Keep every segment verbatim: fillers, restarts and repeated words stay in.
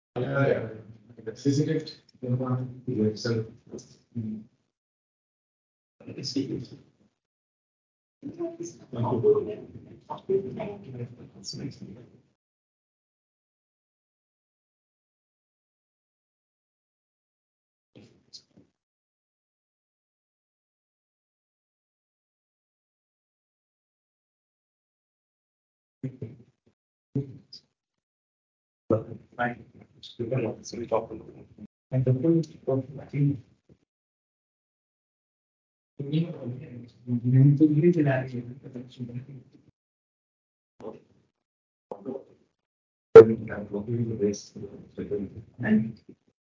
Yeah, yeah. Isn't it? Yeah, so, mm, it's- it's- Fine. So we talk about it. And the point of I think you know, you need to use it as a protection. And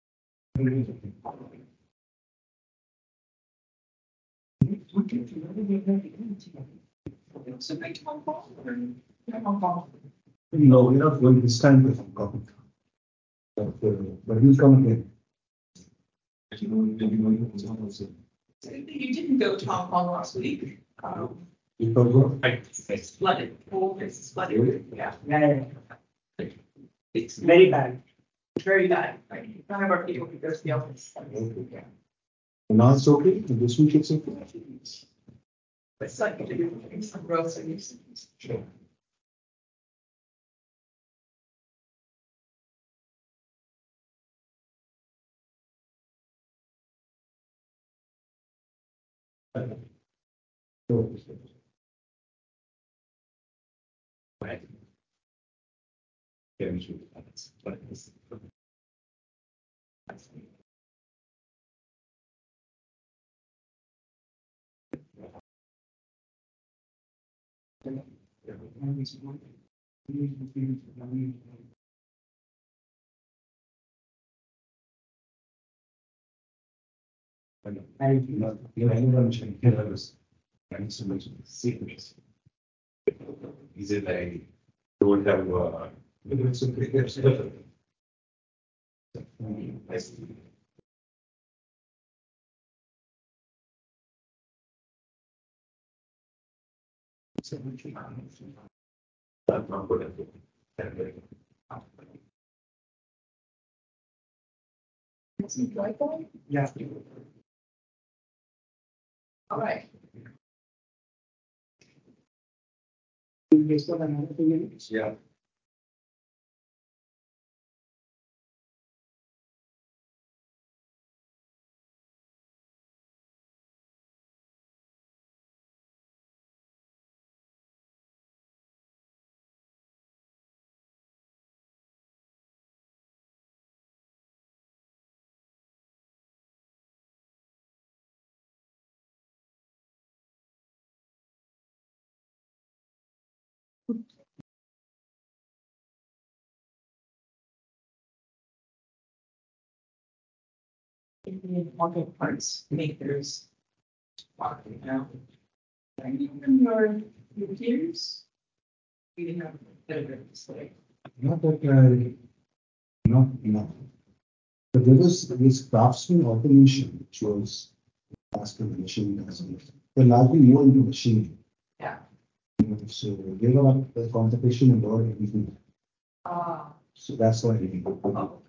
no, we're not going this time to Hong Kong. But, uh, but we'll come again. You know, maybe one was also. You didn't go to Hong Kong last week. Um, Because what? it's flooded, all this is flooded, yeah. Yeah, It's very bad. very bad, right? None of our people could go to the office. Yeah. Now it's okay, and this week it's okay. But it's like, some groceries. Sure. Right. Yeah, we should. That's- that's- I, you know, you know, anyone should get us. And so much secrets. Is it like, don't have, uh, it's a cricket stuff. I see. So much. That's not good at it. Yeah. All right. You still have another two minutes? Yeah. Indian auto parts makers. Talking now. And even your, your peers. We didn't have better display. Not that, uh, not enough. But there was this craftsman automation, which was asked the machine as well. They're largely more into machine. Yeah. So they got the competition and all everything. Ah, So that's why. we- oh,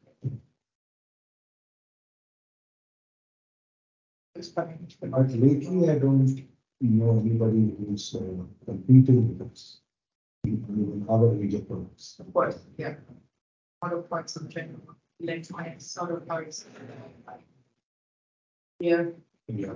it's funny. But lately, I don't know anybody who's uh, competing with us. In other major products. Of course, yeah. Auto parts in general, electronics, auto parts. Yeah. Yeah.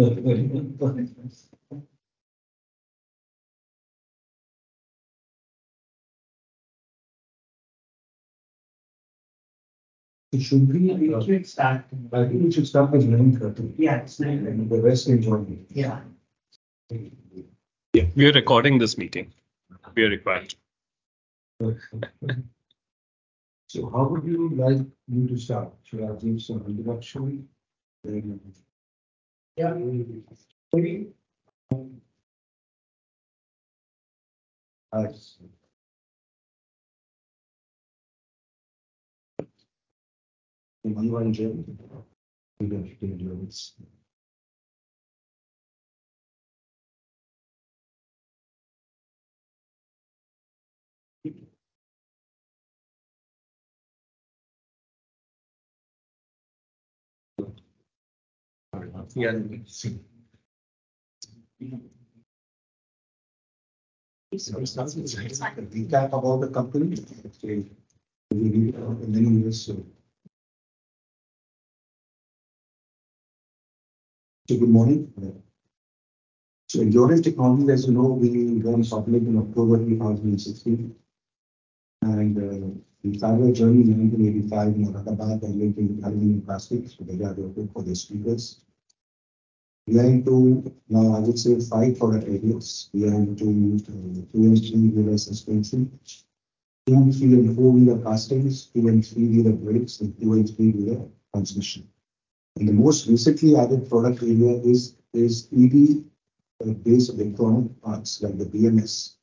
It should be, We uh, should start. I think it should start with nine thirty. Yeah, it's nine. And the rest enjoy it. Yeah. Yeah, we are recording this meeting. We are required. So how would you like me to start? Should I give some introduction? Then- Yeah. Maybe. I- If you want to, you can you can do it. Yeah. So starts with a recap about the company. Okay. We need uh, many years. So, so good morning. So Endurance Technologies, as you know, we went public in October two thousand sixteen. And uh, we started our journey in nineteen eighty-five in Aurangabad and making aluminum plastics. So they are working for the speakers. We are into now, I would say, five product areas. We are into uh, two and three wheeler suspension, two, three, and four wheeler castings, two and three wheeler brakes, and two and three wheeler transmission. And the most recently added product area is is E V uh, based electronic parts like the B M S,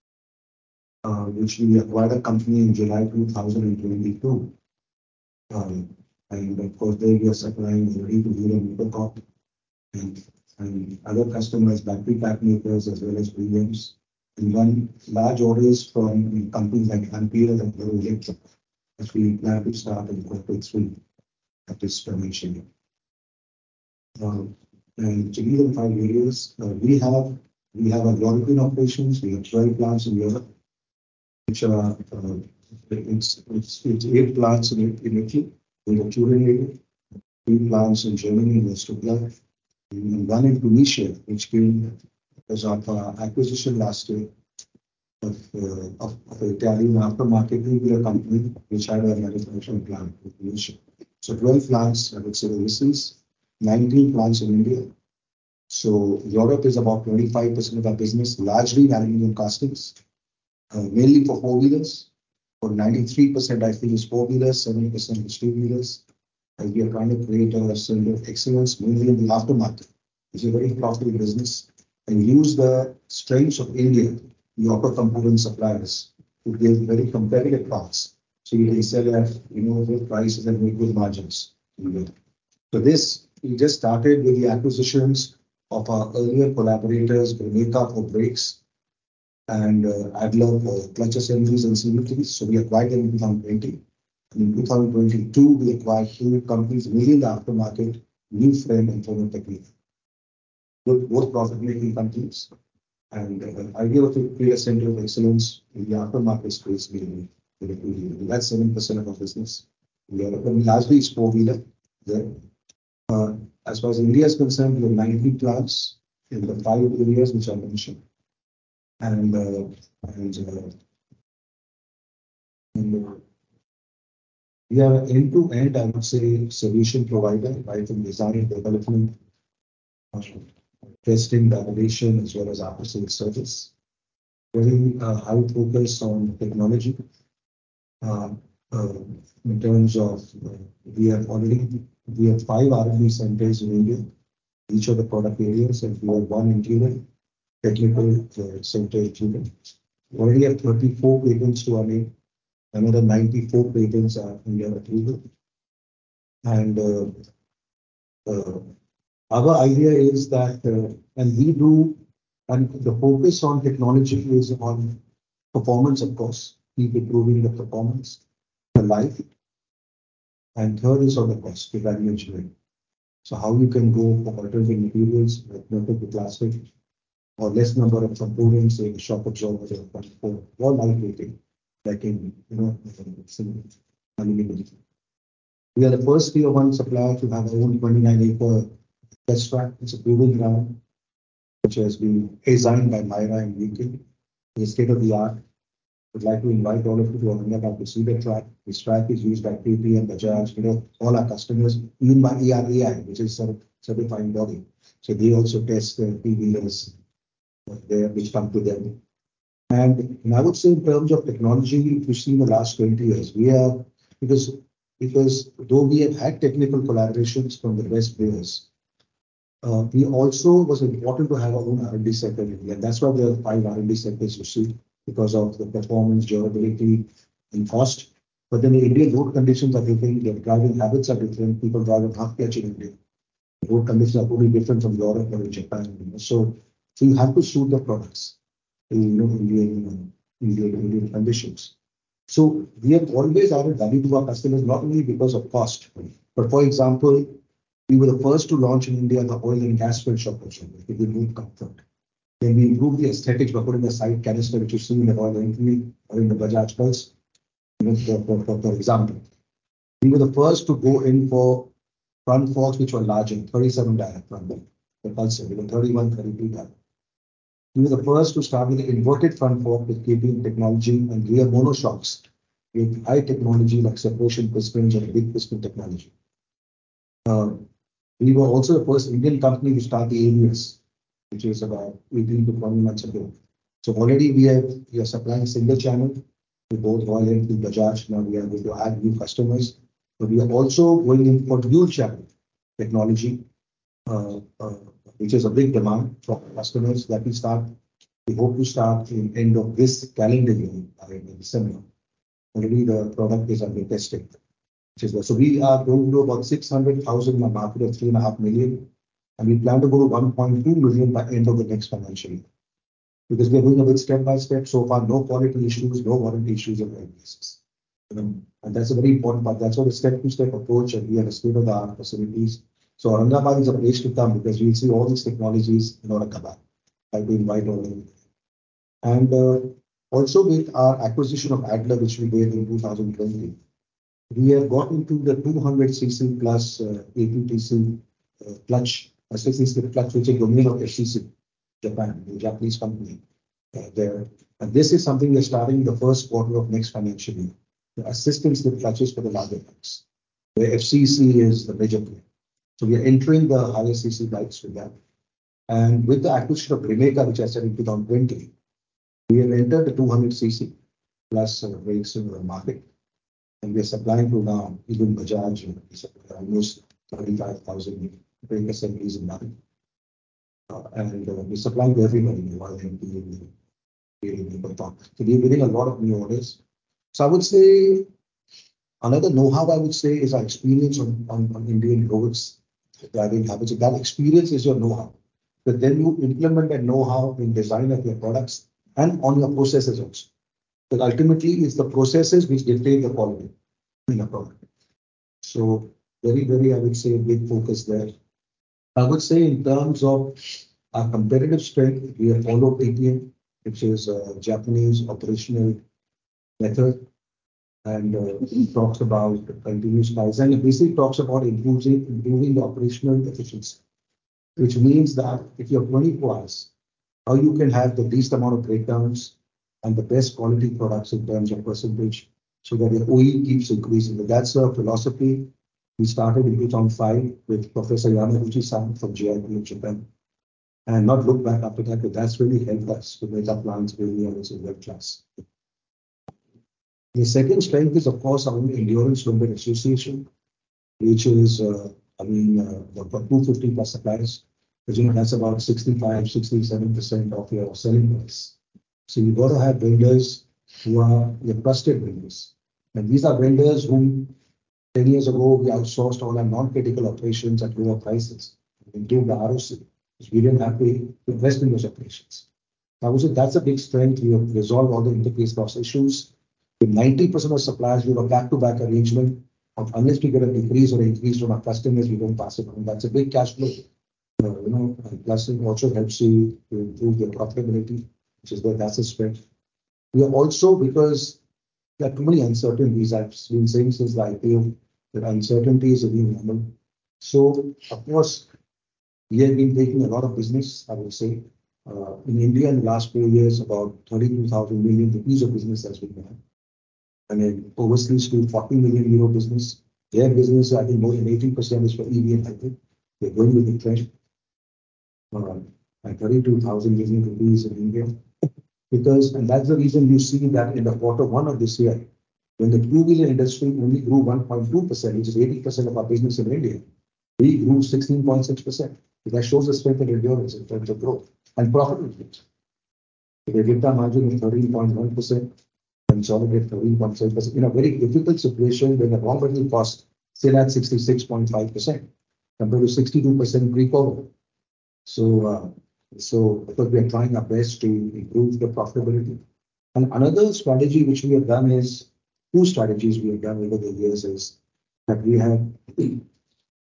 uh, which we acquired a company in July two thousand twenty-two. Um, and of course, there we are supplying already to Hero MotoCorp and, and other customers, battery pack makers, as well as O E Ms. And one large orders from companies like Ampere and Hero Electric, which we plan to start in quarter three of this financial year. Uh, and to give them five areas, uh, we have we have a European operations. We have twelve plants in Europe, which are uh, it's, it's, it's eight plants in, in Italy. We have Turin, three plants in Germany, in Stuttgart, and one in Tunisia, which came as of uh, acquisition last year of, uh, of, of an Italian aftermarket two-wheeler company, which had a manufacturing plant in Tunisia. So twelve plants, I would say, overseas, nineteen plants in India. So Europe is about twenty-five percent of our business, largely in aluminum castings, uh, mainly for four-wheelers. For ninety-three percent, I think, is four-wheelers, seven percent is two-wheelers. And we are trying to create a center of excellence, mainly in the aftermarket. It's a very profitable business, and use the strengths of India, the auto component suppliers, to give very competitive parts. So you can sell at, you know, good prices and make good margins. So this, we just started with the acquisitions of our earlier collaborators, Grenada for brakes and uh, Adler for clutch assemblies and C V Ts. So we acquired them in two thousand twenty. And in two thousand twenty-two, we acquired two companies, mainly in the aftermarket, New Frame and Phono Technique. Both, both profit-making companies. And uh, the idea of to create a center of excellence in the aftermarket space, mainly. That's seven percent of our business. We are largely four-wheeler there. Uh, as far as India is concerned, we have ninety plants in the five areas which I mentioned. And, uh, and, uh, and uh, we are end-to-end, I would say, solution provider, right from design, development, uh, testing, validation, as well as after-sales service. Very uh, high focus on technology. Uh, uh, in terms of, uh, we have already, we have five R and D centers in India, each of the product areas, and we have one interior technical uh, center in India. We already have thirty-four patents to our name. Another ninety-four patents are under approval. And uh, uh, our idea is that, uh, and we do, and the focus on technology is on performance, of course, keep improving the performance, the life, and third is on the cost, the value engineering. So how you can go for alternative materials like metal to plastic, or less number of components, like shock absorbers or or lightweighting, like in, you know, aluminum. We are the first tier one supplier to have our own twenty-nine acre test track. It's a proving ground, which has been designed by Myra and U K. It's state of the art. Would like to invite all of you to Aurangabad to see the track. This track is used by K T M, Bajaj, you know, all our customers, even by E R A I, which is a certifying body. So they also test the three-wheelers there, which come to them. And, and I would say in terms of technology, if you see in the last twenty years, we are, because, because though we have had technical collaborations from the best players, uh, we also was important to have our own R and D center in India. And that's why there are five R and D centers you see, because of the performance, durability, and cost. But then the Indian road conditions are different, their driving habits are different. People drive on half clutch in India. Road conditions are totally different from Europe or in Japan. You know? So, so you have to suit the products to, you know, Indian, Indian, Indian conditions. So we have always added value to our customers, not only because of cost, but for example, We were the first to launch in India the oil and gas filter option, which will remove comfort. Then we improved the aesthetics by putting a side canister, which you see in the Royal Enfield or in the Bajaj Pulse, you know, for, for, for, for example. We were the first to go in for front forks which were larger, thirty-seven diameter front fork, the Pulsar, we were thirty-one, thirty-two diameter. We were the first to start with the inverted front fork with K P M technology and rear monoshocks with high technology like separation pistons and big piston technology. Uh, we were also the first Indian company to start the A B S, which is about eighteen to twenty months ago. So already we have we are supplying single channel to both Royal Enfield, Bajaj. Now we are going to add new customers, but we are also going in for dual channel technology, uh, uh, which is a big demand from customers that we start. We hope to start in end of this calendar year, in December. Already the product is under testing. Which is so we are going to do about six hundred thousand in a market of three and a half million, and we plan to go to one point two million by end of the next financial year. Because we are doing a bit step by step. So far, no quality issues, no warranty issues in any cases. And that's a very important part. That's what a step-to-step approach, and we have a state-of-the-art facilities. So Aurangabad is a place to come because we'll see all these technologies in Aurangabad. I will invite all of you. And uh, also with our acquisition of Adler, which we did in two thousand twenty, we have got into the two hundred c c plus uh, A P T C uh, clutch, a six C C clutch, which is domain of F C C, Japan, the Japanese company uh, there. And this is something we're starting the first quarter of next financial year. The assistance with clutches for the larger bikes, where F C C is the major player. So we are entering the higher C C bikes with that. And with the acquisition of Remeka, which I said in two thousand twenty, we have entered the two hundred c c plus uh, brakes in the market. And we are supplying to now even Bajaj, we supply almost thirty-five thousand brake assemblies in that. Uh, and uh, we're supplying to everybody, while so we're getting a lot of new orders. So I would say another know-how I would say is our experience on, on, on Indian roads, driving habits. So that experience is your know-how. But then you implement that know-how in design of your products and on your processes also. But ultimately, it's the processes which dictate the quality in a product. So very, very, I would say, big focus there. I would say in terms of our competitive strength, we have followed A P M, which is a Japanese operational method. And uh, it talks about continuous Kaizen. It basically talks about improving, improving the operational efficiency, which means that if you're twenty-four hours, how you can have the least amount of breakdowns and the best quality products in terms of percentage, so that the O E keeps increasing. But that's a philosophy we started in two thousand five with Professor Yamaguchi-san from J I P in Japan, and not look back after that. But that's really helped us to make our plants really also world class. The second strength is, of course, our Endurance Limited Association, which is, uh, I mean, uh, about two hundred fifty plus suppliers. Because, you know, that's about sixty-five, sixty-seven percent of your selling price. So you've got to have vendors who are your trusted vendors. And these are vendors whom ten years ago we outsourced all our non-critical operations at lower prices. We improved the R O C, because we didn't have to invest in those operations. I would say that's a big strength. We have resolved all the interface loss issues. With ninety percent of suppliers, we have a back-to-back arrangement of unless we get a decrease or increase from our customers, we don't pass it on. That's a big cash flow. Uh, you know, and plus it also helps you to improve your profitability, which is where that's a strength. We are also, because there are too many uncertainties, I've been saying since the I P O that uncertainty is a new normal. So, of course, we have been taking a lot of business, I would say. Uh, in India, in the last four years, about thirty-two thousand million rupees of business has been done. And then overseas to forty million euro business. Their business, I think more than eighty percent is for E V and hybrid. They're going with the trend. Uh, and thirty-two thousand million rupees in India. Because, and that's the reason you see that in the quarter one of this year, when the two-wheeler industry only grew one point two percent, which is eighty percent of our business in India, we grew sixteen point six percent. That shows the strength of Endurance in terms of growth and profitability. The EBITDA margin is thirteen point one percent, consolidated thirteen point seven percent. In a very difficult situation when the raw material cost still at sixty-six point five percent compared to sixty-two percent pre-COVID. So, uh, so because we are trying our best to improve the profitability. And another strategy which we have done is, two strategies we have done over the years is that we have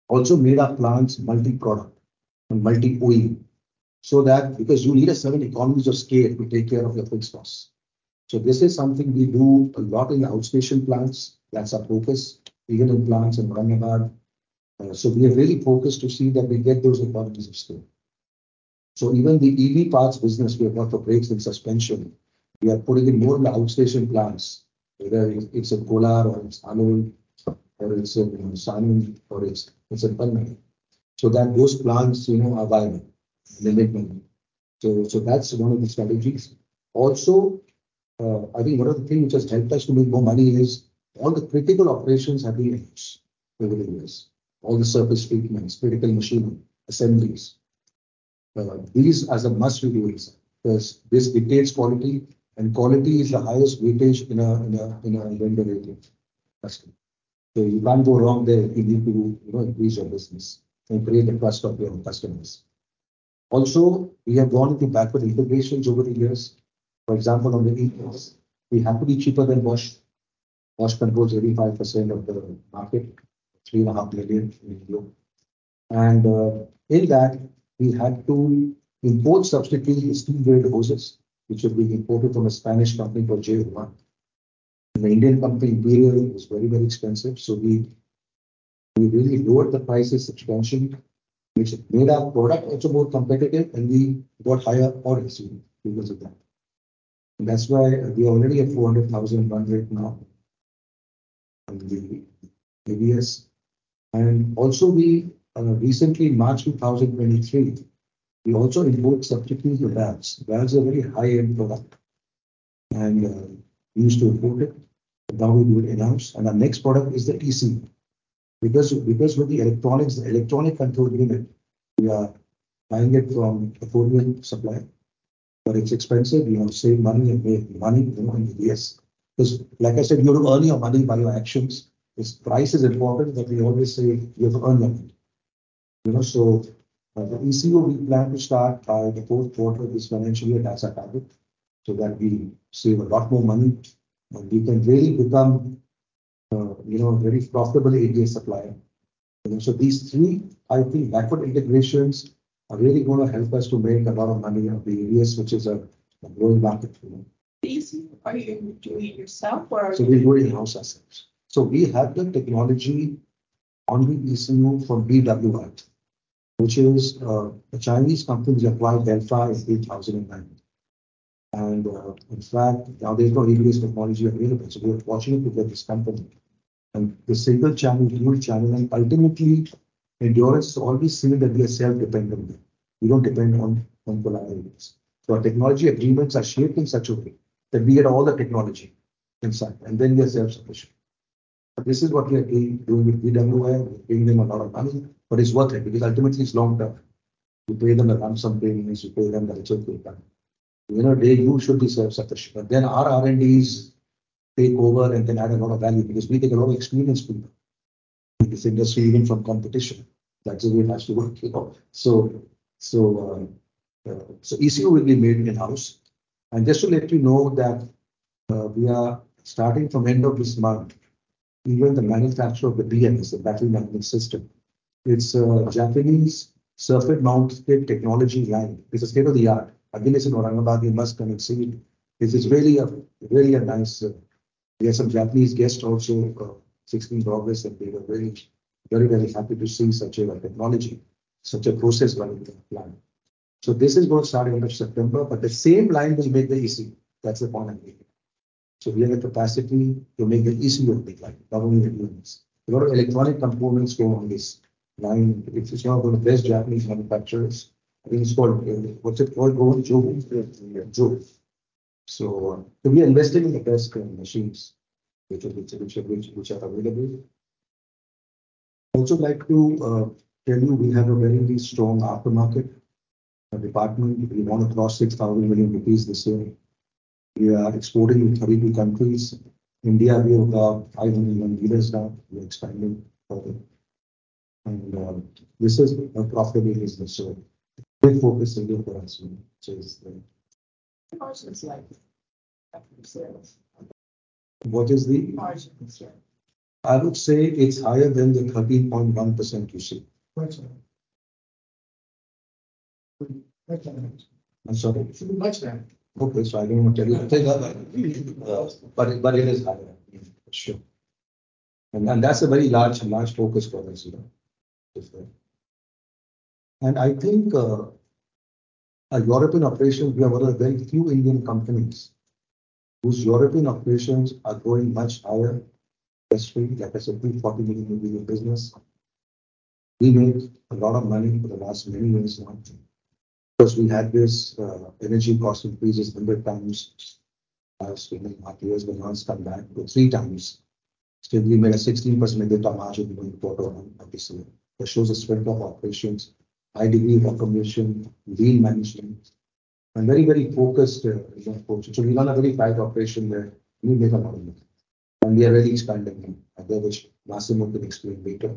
Also made our plants multi-product and multi-O E M. So that because you need a certain economies of scale to take care of your fixed costs. So this is something we do a lot in the outstation plants. That's our focus, even in plants in Aurangabad. Uh, so we are really focused to see that we get those economies of scale. So even the E V parts business we have got for brakes and suspension, we are putting in more in the outstation plants, whether it's in Kolar or it's Anand or it's in you know, Sanand or it's it's in Panna. So that those plants, you know, are viable. They make money. So so that's one of the strategies. Also, uh, I think one of the things which has helped us to make more money is all the critical operations have been in-house over the years. All the surface treatments, critical machining, assemblies. Uh, these as a must we do it because this dictates quality and quality is the highest weightage in a in a in a vendor rating. Customer. So you can't go wrong there. You need to you know increase your business and create the trust of your customers. Also, we have gone into backward integrations over the years. For example, on the e-bikes, we have to be cheaper than Bosch. Bosch controls eighty-five percent of the market, three and a half million in India. And uh, in that, we had to import substitute the steel grade hoses, which were being imported from a Spanish company called J one. And the Indian company Imperial was very, very expensive. So we, we really lowered the prices substantially, which made our product also more competitive and we got higher orders because of that. And that's why we are already at four hundred thousand run rate now on the A B S. And also we uh, recently in March two thousand twenty-three, we also import substitute the valves. Valves are a very high-end product. And uh, we used to import it. But now we do it in-house. And our next product is the E C U. Because, because with the electronics, the electronic control unit, we are buying it from a Korean supplier. But it's expensive, you know, save money and make money, you know, in the U S. Because like I said, you have to earn your money by your actions. This price is important, but we always say you have to earn your money. You know, so uh, the E C U we plan to start by the fourth quarter of this financial year. That's our target, so that we save a lot more money and we can really become, uh, you know, a very profitable A B S supplier. You know, so these three, I think, backward integrations are really going to help us to make a lot of money on the A B S, which is a, a growing market. You know. These, are you doing it yourself or? So we do it in-house ourselves. So we have the technology on the E C U from B W I, which is uh, a Chinese company which acquired Delphi in two thousand nine. And uh, in fact, now there's no A B S technology available. So we're fortunate to get this company. And the single channel, dual channel, and ultimately, Endurance is always seen that we are self-dependent. We don't depend on, on collaborators. So our technology agreements are shaped in such a way that we get all the technology inside, and then we are self-sufficient. But this is what we are doing, doing with B W I. We're paying them a lot of money, but it's worth it because ultimately it's long term. You pay them a lump sum payments, you pay them the ritual payment. You know, they you should be self-sufficient. But then our R and Ds take over and can add a lot of value because we take a lot of experience from in this industry, even from competition. That's the way it has to work. You know? So, so, uh, uh, so E C U will be made in-house. And just to let you know that uh, we are starting from end of this month, even the manufacturer of the B M S, the battery management system, it's a Japanese surface mounted technology line. It's a state of the art. Again, it's in Aurangabad, you must come and see it. This is really a really a nice. Uh, we have some Japanese guests also, uh, sixteen August, and they were very, very, very happy to see such a technology, such a process running in the plant. So this is going to start end of September, but the same line will make the E C U. That's the point I'm making. So we have the capacity to make the E C U of the line, not only the units. A lot of electronic components go on this line. It's one of the best Japanese manufacturers. I think it's called, uh, what's it called? Go Joe. Joe. So, uh, so we are investing in the best uh, machines which are, which, which, which, which are available. Also like to uh, tell you we have a very strong aftermarket uh, department. We want to cross six thousand million rupees this year. We are exporting to thirty-two countries. India, we have about five hundred million dealers now. We are expanding further. And uh, this is a profitable business. So big focus area for us, which is the Margins like after sales. what is the Margins, yeah. I would say it's higher than the thirteen point one percent you see. Quite so. Quite so. I'm sorry. Should be much higher. Okay, so I don't want to tell you the figure, uh, but it, but it is higher, yeah, for sure. And, and that's a very large, large focus for us, you know. Is there. And I think uh, our European operations, we are one of the very few Indian companies whose European operations are growing much higher. Industry, like I said, two hundred forty million will be the business. We made a lot of money for the last many years now. Because we had this uh, energy cost increases one hundred times last two and a half years, when once come back to three times. Still, we made a sixteen percent EBITDA margin in quarter one of this year. That shows the strength of operations, high degree of automation, lean management, and very, very focused uh, approach. So we run a very tight operation where we make a lot of money. And we are really expanding there, which Massimo can explain later.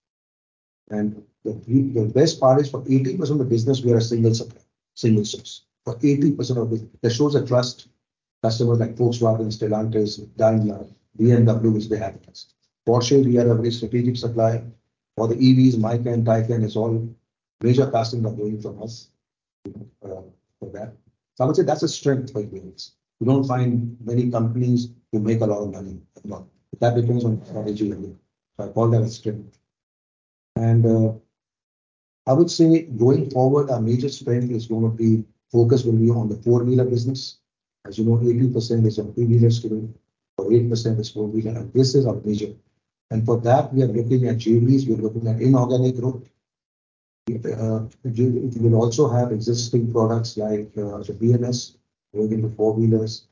And the, the best part is for eighty percent of the business, we are a single supplier, single source. For eighty percent of it, that shows a trust. Customers like Volkswagen, Stellantis, Daimler, B M W, which they have with us. Porsche, we are a very strategic supplier. For the E Vs, Macan, Taycan is all major castings are going from us uh, for that. So I would say that's a strength for units. You don't find many companies who make a lot of money. That depends on strategy. So I call that a strength. And uh, I would say going forward, our major strength is going to be focus will be on the four-wheeler business. As you know, eighty percent is on three-wheelers today, or eight percent is four-wheeler, and this is our major. And for that, we are looking at J Vs, we are looking at inorganic growth. Uh, we will also have existing products like uh, the B M S, going into four-wheelers.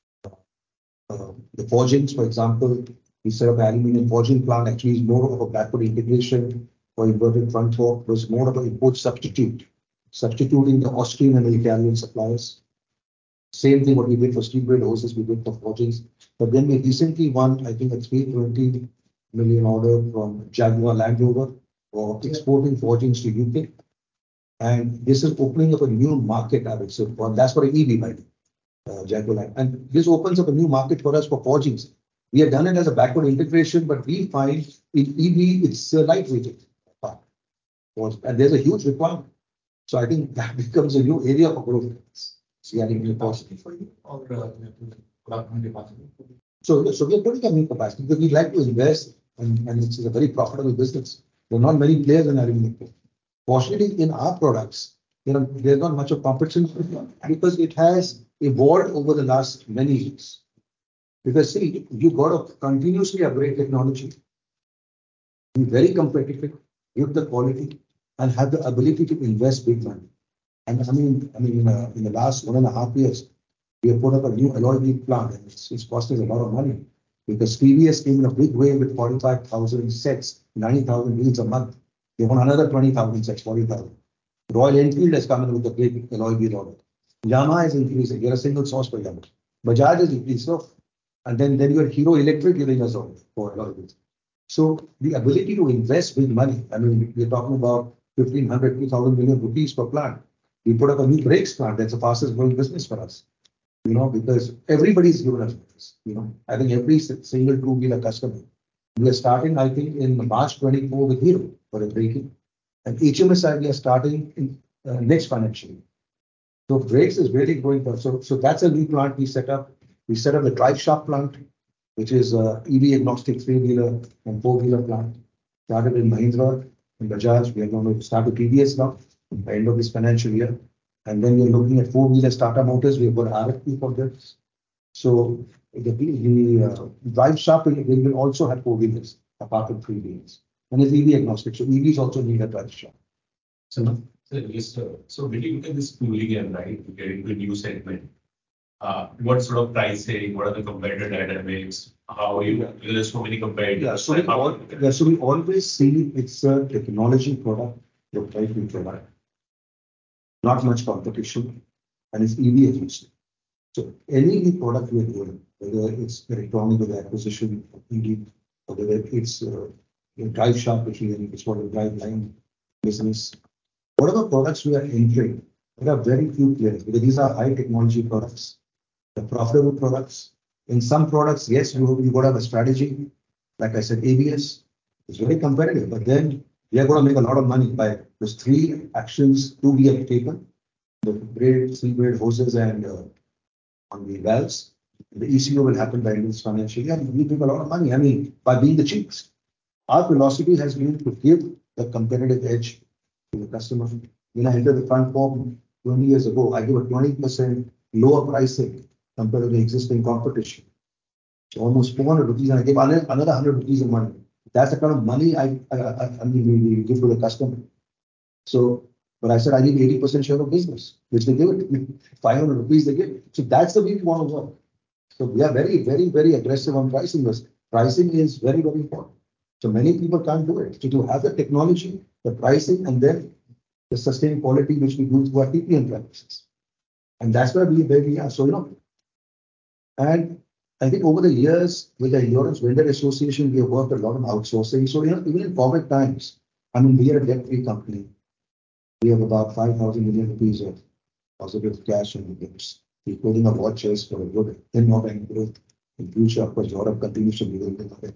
Uh, the forgings, for example, we set up an aluminum forging plant, actually is more of a backward integration for inverted front fork, was more of an import substitute, substituting the Austrian and the Italian suppliers. Same thing what we did for steel braid hoses, we did for forgings. But then we recently won, I think, a three hundred twenty million order from Jaguar Land Rover for exporting forgings to U K. And this is opening up a new market, I would say. Well, that's for an E V, by the uh, Jaguar Land. And this opens up a new market for us for forgings. We have done it as a backward integration, but we find in E V, it's a lightweight part. And there's a huge requirement. So I think that becomes a new area for growth. So, For you or uh, so, so we are putting a new capacity because we'd like to invest, and, and it's a very profitable business. There are not many players in aluminum. Fortunately, in our products, you know, there's not much of competition because it has evolved over the last many years. Because see, you got to continuously upgrade technology, be very competitive, give the quality, and have the ability to invest big money. And I mean, I mean, uh, in the last one and a half years, we have put up a new alloy wheel plant, and it's, it's costing a lot of money because T V S came in a big way with forty-five thousand sets, ninety thousand wheels a month. They want another twenty thousand sets, forty thousand. Royal Enfield has come in with a big alloy wheel order. Yamaha is increasing. You're a single source for Yamaha. Bajaj is increasing. So, and then, then you have Hero Electric giving us order for alloy wheels. So the ability to invest big money, I mean, we're talking about fifteen hundred, two thousand million rupees per plant. We put up a new brakes plant. That's the fastest growing business for us. You know, because everybody's given us this. You know, I think every single two-wheeler customer. We are starting, I think, in March twenty-four with Hero for the braking. And H M S I, we are starting in uh, next financial year. So brakes is really growing for us. So, so that's a new plant we set up. We set up the drive shaft plant, which is a E V agnostic three-wheeler and four-wheeler plant. Started in Mahindra and Bajaj. We are going to start with T V S now at the end of this financial year. And then we're looking at four-wheeler starter motors. We've got an R F P for this. So the, the uh, drive shaft will, will also have four-wheelers apart from three-wheelers. And it's E V agnostic. So E Vs also need a drive shaft. So, so, just, uh, so when you look at this tooling and right, to get into a new segment, uh, what sort of pricing, what are the competitor dynamics, how are you, there's so many competitors. Yeah, so we, all, yeah, so we always see it's a technology product, the price we provide. Not much competition, and it's E V agnostic. So any new product we are doing, whether it's electronic with the acquisition of E V, or whether it's uh, a drive shaft, which we it's what a drive line business, whatever products we are entering, there are very few players because these are high technology products, the profitable products. In some products, yes, you you got to have a strategy. like I said, A B S is very competitive, but then we are going to make a lot of money by those three actions, two we have taken, the grade, three grade hoses and uh, on the valves. The E C O will happen by this financial year. We make a lot of money. I mean, by being the cheapest. Our philosophy has been to give the competitive edge to the customer. When I entered the front form twenty years ago, I give a twenty percent lower pricing compared to the existing competition. So almost four hundred rupees, and I give another one hundred rupees of money. That's the kind of money I, I, I, I mean, we, we give to the customer. So, but I said I need eighty percent share of business, which they give it to me. five hundred rupees they give. So that's the way we want to work. So we are very, very, very aggressive on pricing. This pricing is very, very important. So many people can't do it. So to have the technology, the pricing, and then the sustained quality which we do through our T P M practices. And that's where we, where we are. So, you know, and I think over the years with the Endurance Vendor Association, we have worked a lot on outsourcing. So, you know, even in COVID times, I mean, we are a debt-free company. We have about five thousand million rupees of positive cash in the books. We're putting a war chest for a good inorganic growth. In future, of course, Europe continues to be very inorganic.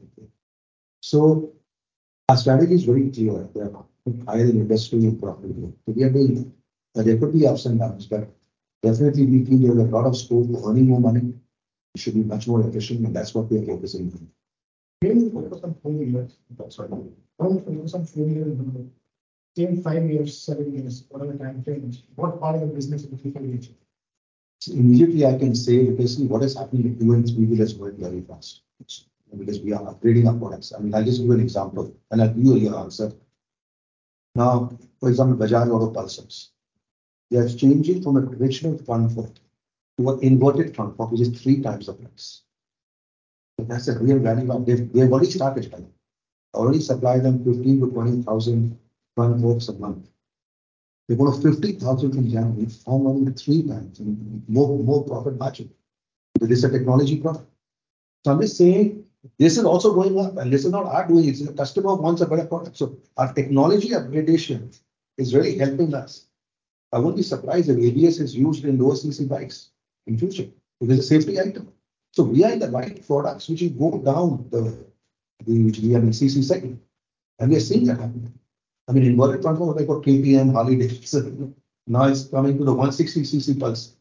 So our strategy is very clear. They are higher in industry and profitability. So we are doing, uh, there could be ups and downs, but definitely we feel there is a lot of scope for earning more money. We should be much more efficient, and that's what we are focusing on. Really focus on four years. That's right. Don't focus on four years. Same five years, seven years, whatever time frames. What part of the business is the future? So immediately I can say, because see what is happening in two and three wheelers going very fast. Because we are upgrading our products. I mean, I'll just give an example and I'll give you your answer. Now, for example, Bajaj Auto Pulsars. They are changing from a traditional front fork to an inverted front fork, which is three times the price. So that's a real value. They've, they've already started. I already supply them fifteen to twenty thousand front forks a month. They go to fifty thousand in January, found only three times, and more, more profit margin. But this is a technology product. So I'm just saying, this is also going up, and this is not our doing, it's the customer wants a better product. So our technology upgradation is really helping us. I won't be surprised if A B S is used in lower C C bikes in future, because it's a safety item. So we are in the right products which will go down the, the which we have in C C segment. And we are seeing that happening. I mean, inverted front fork, like got K T M, Harley Davidson. Now it's coming to the one sixty C C Pulse.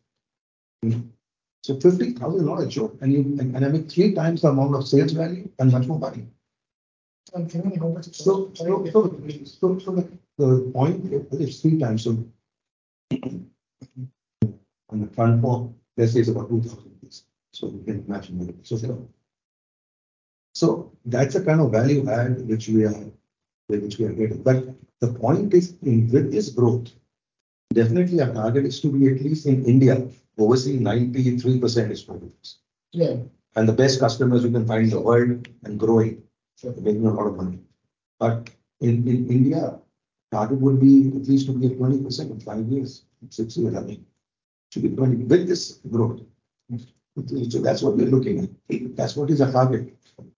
So fifty thousand is not a joke. And you and, and I make three times the amount of sales value and much more money. And can you how much? So, so, so, so, so the, the point is three times. So on the front fork, let's say it's about two thousand rupees. So you can imagine it. So, so, so that's the kind of value add which we are which we are getting. But the point is, in with this growth, definitely our target is to be at least in India, overseeing ninety-three percent is focus. Yeah. And the best customers you can find in the world and growing, so making a lot of money. But in, in India, target would be at least to be at twenty percent in five years, six years, I mean, should be twenty with this growth. So that's what we're looking at. That's what is our target.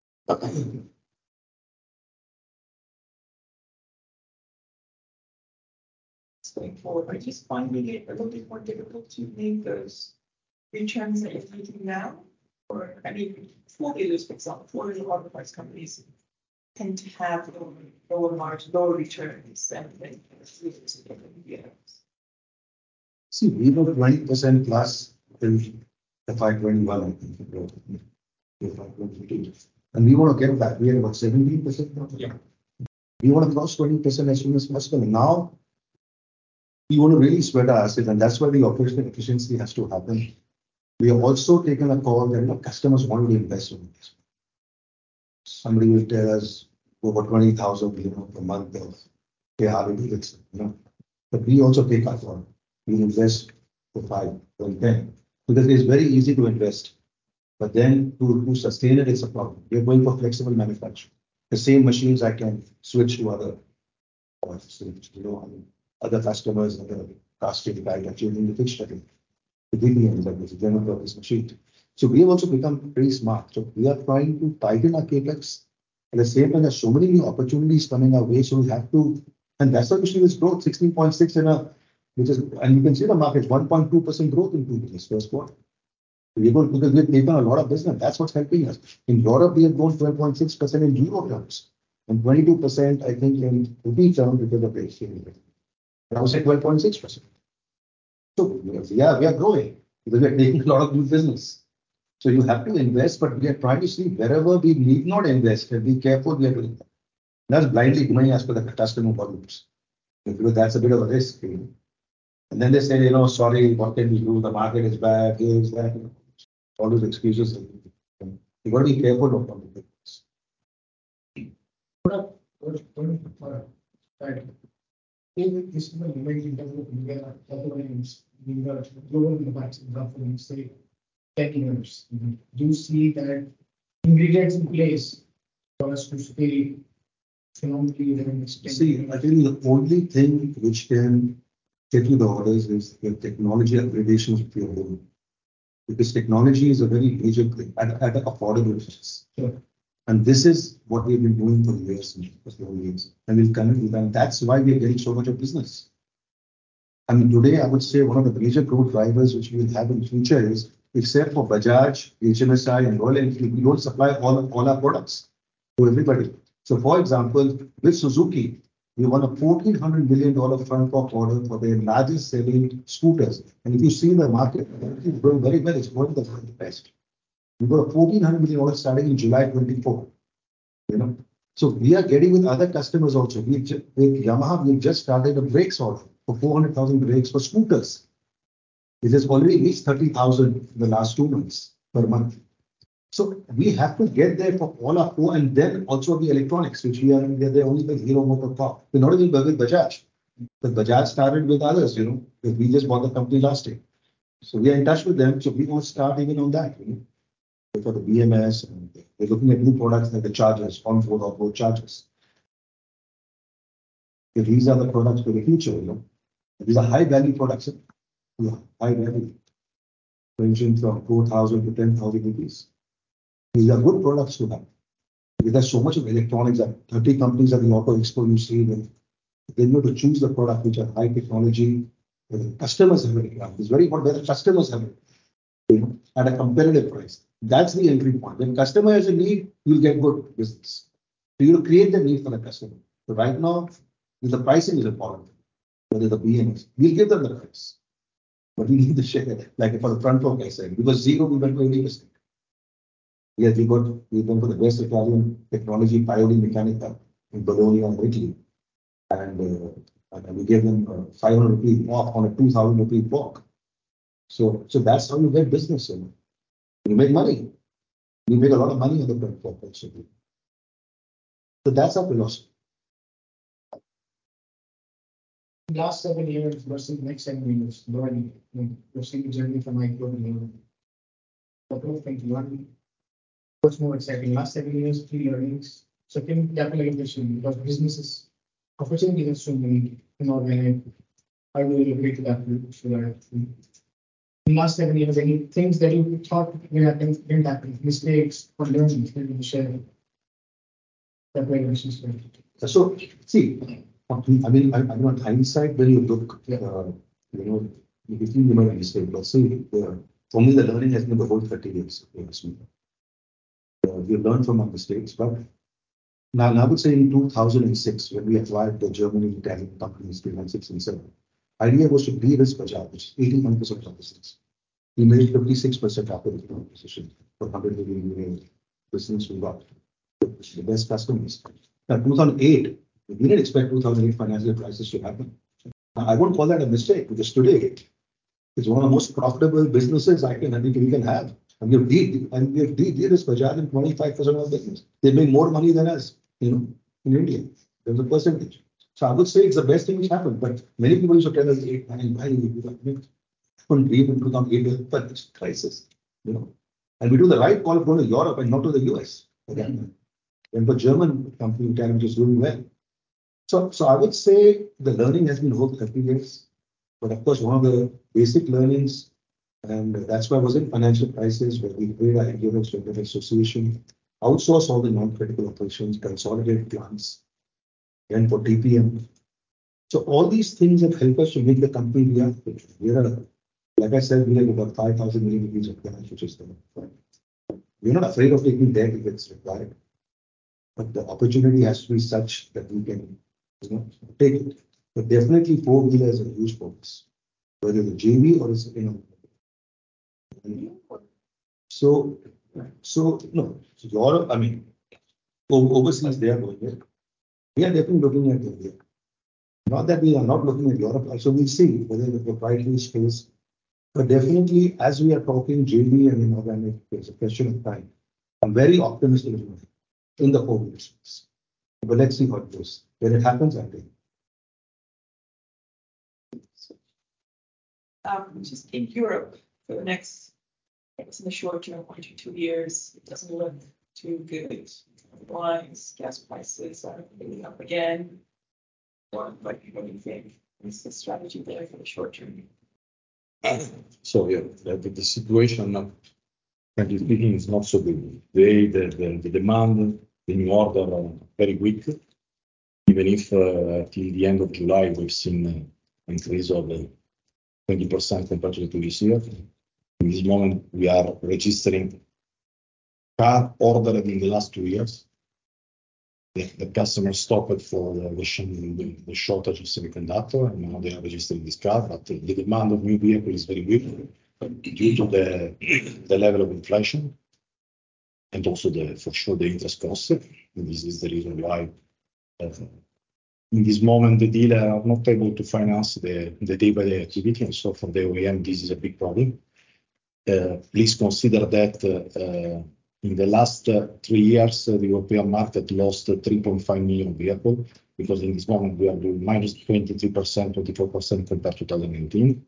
Going forward, I just finding it a little bit more difficult to make those returns that you're taking now. Or, I mean, four wheelers, for example, four wheeler auto parts companies tend to have lower, lower margin, lower returns than than three wheelers and vehicles. See, we were twenty percent plus in the five twenty-one, I think, the five twenty-two. And we want to get back. We are about seventeen percent now. Yeah. We want to cross twenty percent as soon as possible. Now, we want to really spread our assets, and that's why the operational efficiency has to happen. We have also taken a call that, you know, customers want to invest in this. Somebody will tell us over twenty thousand, you know, per month of pay Harley Davidson, you know. But we also take our call. We invest for five, then ten. Because it's very easy to invest. But then to, to sustain it, it's a problem. We're going for flexible manufacturing. The same machines I can switch to other, you know, I mean, other customers, other casting guys actually in the fixture. The B P M, that is a general purpose machine. So we have also become pretty smart. So we are trying to tighten our capex. At the same time, there's so many new opportunities coming our way. So we have to, and that's why we see this growth, sixteen point six in a, which is, and you can see the market, one point two percent growth in two years, first quarter. We're able, because we've taken a lot of business. That's what's helping us. In Europe, we have grown twelve point six percent in euro terms and twenty-two percent, I think, in rupee terms because of the exchange rate. I would say twelve point six percent. So, yeah, we are growing because we are taking a lot of new business. So you have to invest, but we are trying to see wherever we need not invest and be careful we are doing that. Not blindly going as per the customer volumes. Because that's a bit of a risk. You know? And then they say, you know, sorry, what can we do? The market is bad, this, that. You know, all those excuses. You got to be careful of all the things. Right. In this is the moment in terms of India, governments, India, global impacts in government, say, ten years. Do you see that ingredients in place for us to stay phenomenally in the next ten See, years? I think the only thing which can get you the orders is the technology upgradations of your home. Because technology is a very major thing at, at an affordable price. Sure. And this is what we've been doing for years and for years. And we'll continue. And that's why we are getting so much of business. I mean, today I would say one of the major growth drivers which we will have in future is, except for Bajaj, H M S I, and Royal Enfield, we don't supply all, all our products to everybody. So, for example, with Suzuki, we won a fourteen hundred million dollars front box order for their largest selling scooters. And if you see the market, it's growing very well. It's growing the best. We got a fourteen hundred million dollars starting in July twenty-four. You know, so we are getting with other customers also. We with Yamaha, we just started a brakes order for four hundred thousand brakes for scooters. It has already reached thirty thousand in the last two months per month. So we have to get there for all our four, and then also the electronics, which we are, we are there only with Hero MotoCorp. We're not even with Bajaj. But Bajaj started with others, you know, because we just bought the company last year. So we are in touch with them. So we will start even on that, you know, for the B M S. And we're looking at new products like the chargers, on-board, off-board chargers. So these are the products for the future, you know. These are high value products. Yeah, high value. Ranging from four thousand to ten thousand rupees. These are good products to have. Because there's so much of electronics that thirty companies at the Auto Expo you see them. They know to choose the product which are high technology, where the customers have it. It's very important where the customers have it, you know, at a competitive price. That's the entry point. When customer has a need, you'll get good business. So you create the need for the customer. So right now, the pricing is important. Whether the B M S, we'll give them the price. But we need the share, like for the front fork I said, because zero we went to eighty percent. Yes, we got we went for the best Italian technology, Paoli Mechanica in Bologna, Italy. And, uh, and we gave them uh, five hundred rupees off on a two thousand rupee fork. So, so that's how you get business. You know? You make money. You make a lot of money on the front fork also. So that's our philosophy. Last seven years versus next seven years, learning, you're seeing the journey from I P O to learning. Couple of things. One, what's more exciting? Last seven years, three learnings. Second, capital allocation, because businesses, opportunity has so many inorganic. How do you relate to that? So that in last seven years, any things that you thought will happen, didn't happen, mistakes or learnings that you share. Capital allocation strategy. So, see, I mean, I, I mean, hindsight, when you look, uh, you know, you think you might have mistake, but see, uh, for me, the learning has been the whole thirty years. Uh, we've learned from our mistakes, but now, I would say in two thousand six, when we acquired the German and Italian companies, two thousand six and seven, idea was to de-risk Bajaj, which is eighty-one percent of the business. We made fifty-six percent after the position for one hundred million business we got. The best customers. Now, two thousand eight, we didn't expect two thousand eight financial crisis to happen. Now, I won't call that a mistake because today it's one of the most profitable businesses I can, I think we can have. And we have de and we have de-risked Bajaj in twenty-five percent of the business. They make more money than us, you know, in India. There's a percentage. So I would say it's the best thing which happened. But many people used to tell us, eight, nine, nine, couldn't dream in two thousand eight, but it's crisis, you know. And we do the right call of going to Europe and not to the U S. Again, and for German company, which is doing well. So, so I would say the learning has been over thirty years. But of course, one of the basic learnings, and that's why I was in financial crisis, where we created our endurance regulatory association, outsource all the non-critical operations, consolidate plants, and for T P M. So all these things have helped us to make the company we are. We are a Like I said, we have about five thousand million rupees of cash, which is there. We're not afraid of taking debt if it's required, but the opportunity has to be such that we can, you know, take it. But definitely four-wheeler is a huge focus, whether it's a J V or it's, you know. So, so, no, so Europe, I mean, o- overseas they are going there. We are definitely looking at India. Not that we are not looking at Europe, also we'll see whether the proprietary space. But definitely, as we are talking J V and inorganic, it's a question of time. I'm very optimistic in the four-wheeler space. But let's see how it goes. When it happens, I think. Um, just in Europe for the next, I guess in the short term, one to two years, it doesn't look too good. Wines, gas prices are really up again. What, what do you think? What's the strategy there for the short term? So yeah, the, the situation, uh, frankly speaking, is not so good. The, the, the, the demand, the new order, are very weak. Even if uh, till the end of July we've seen an increase of uh, twenty percent compared to the previous year. In this moment, we are registering car ordered in the last two years. The, the customers stopped for the, the, the shortage of semiconductor, and now they are registering this car. But the, the demand of new vehicle is very weak due to the the level of inflation and also the for sure the interest costs. And this is the reason why. Uh, In this moment, the dealer are not able to finance the, the day-by-day activity, and so for the O E M, this is a big problem. Uh, please consider that uh, uh, in the last uh, three years, uh, the European market lost uh, three point five million vehicles, because in this moment we are doing minus twenty-three percent, twenty-four percent compared to twenty nineteen.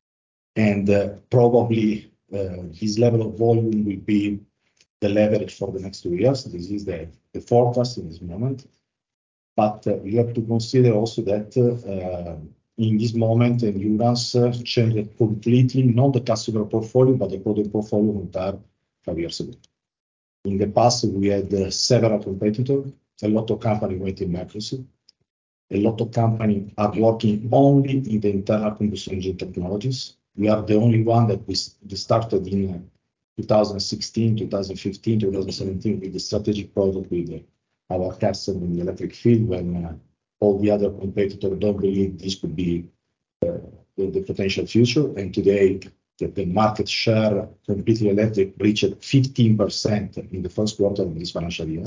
And uh, probably uh, this level of volume will be the leverage for the next two years. This is the, the forecast in this moment. But uh, you have to consider also that uh, in this moment, Endurance uh, changed completely, not the customer portfolio, but the product portfolio compared five years ago. In the past, we had uh, several competitors. A lot of companies went in bankruptcy. A lot of companies are working only in the internal combustion engine technologies. We are the only one that we, we started in uh, two thousand sixteen, two thousand fifteen, two thousand seventeen with the strategic product with uh, our customer in the electric field, when uh, all the other competitors don't believe this could be uh, the, the potential future. And today, the, the market share completely electric reached fifteen percent in the first quarter of this financial year.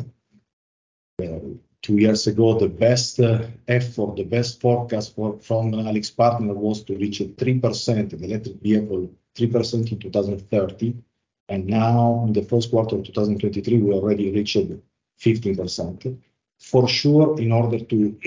Uh, two years ago, the best uh, effort, the best forecast for, from AlixPartners was to reach three percent in electric vehicle, three percent in two thousand thirty. And now, in the first quarter of two thousand twenty-three, we already reached fifteen percent. For sure, in order to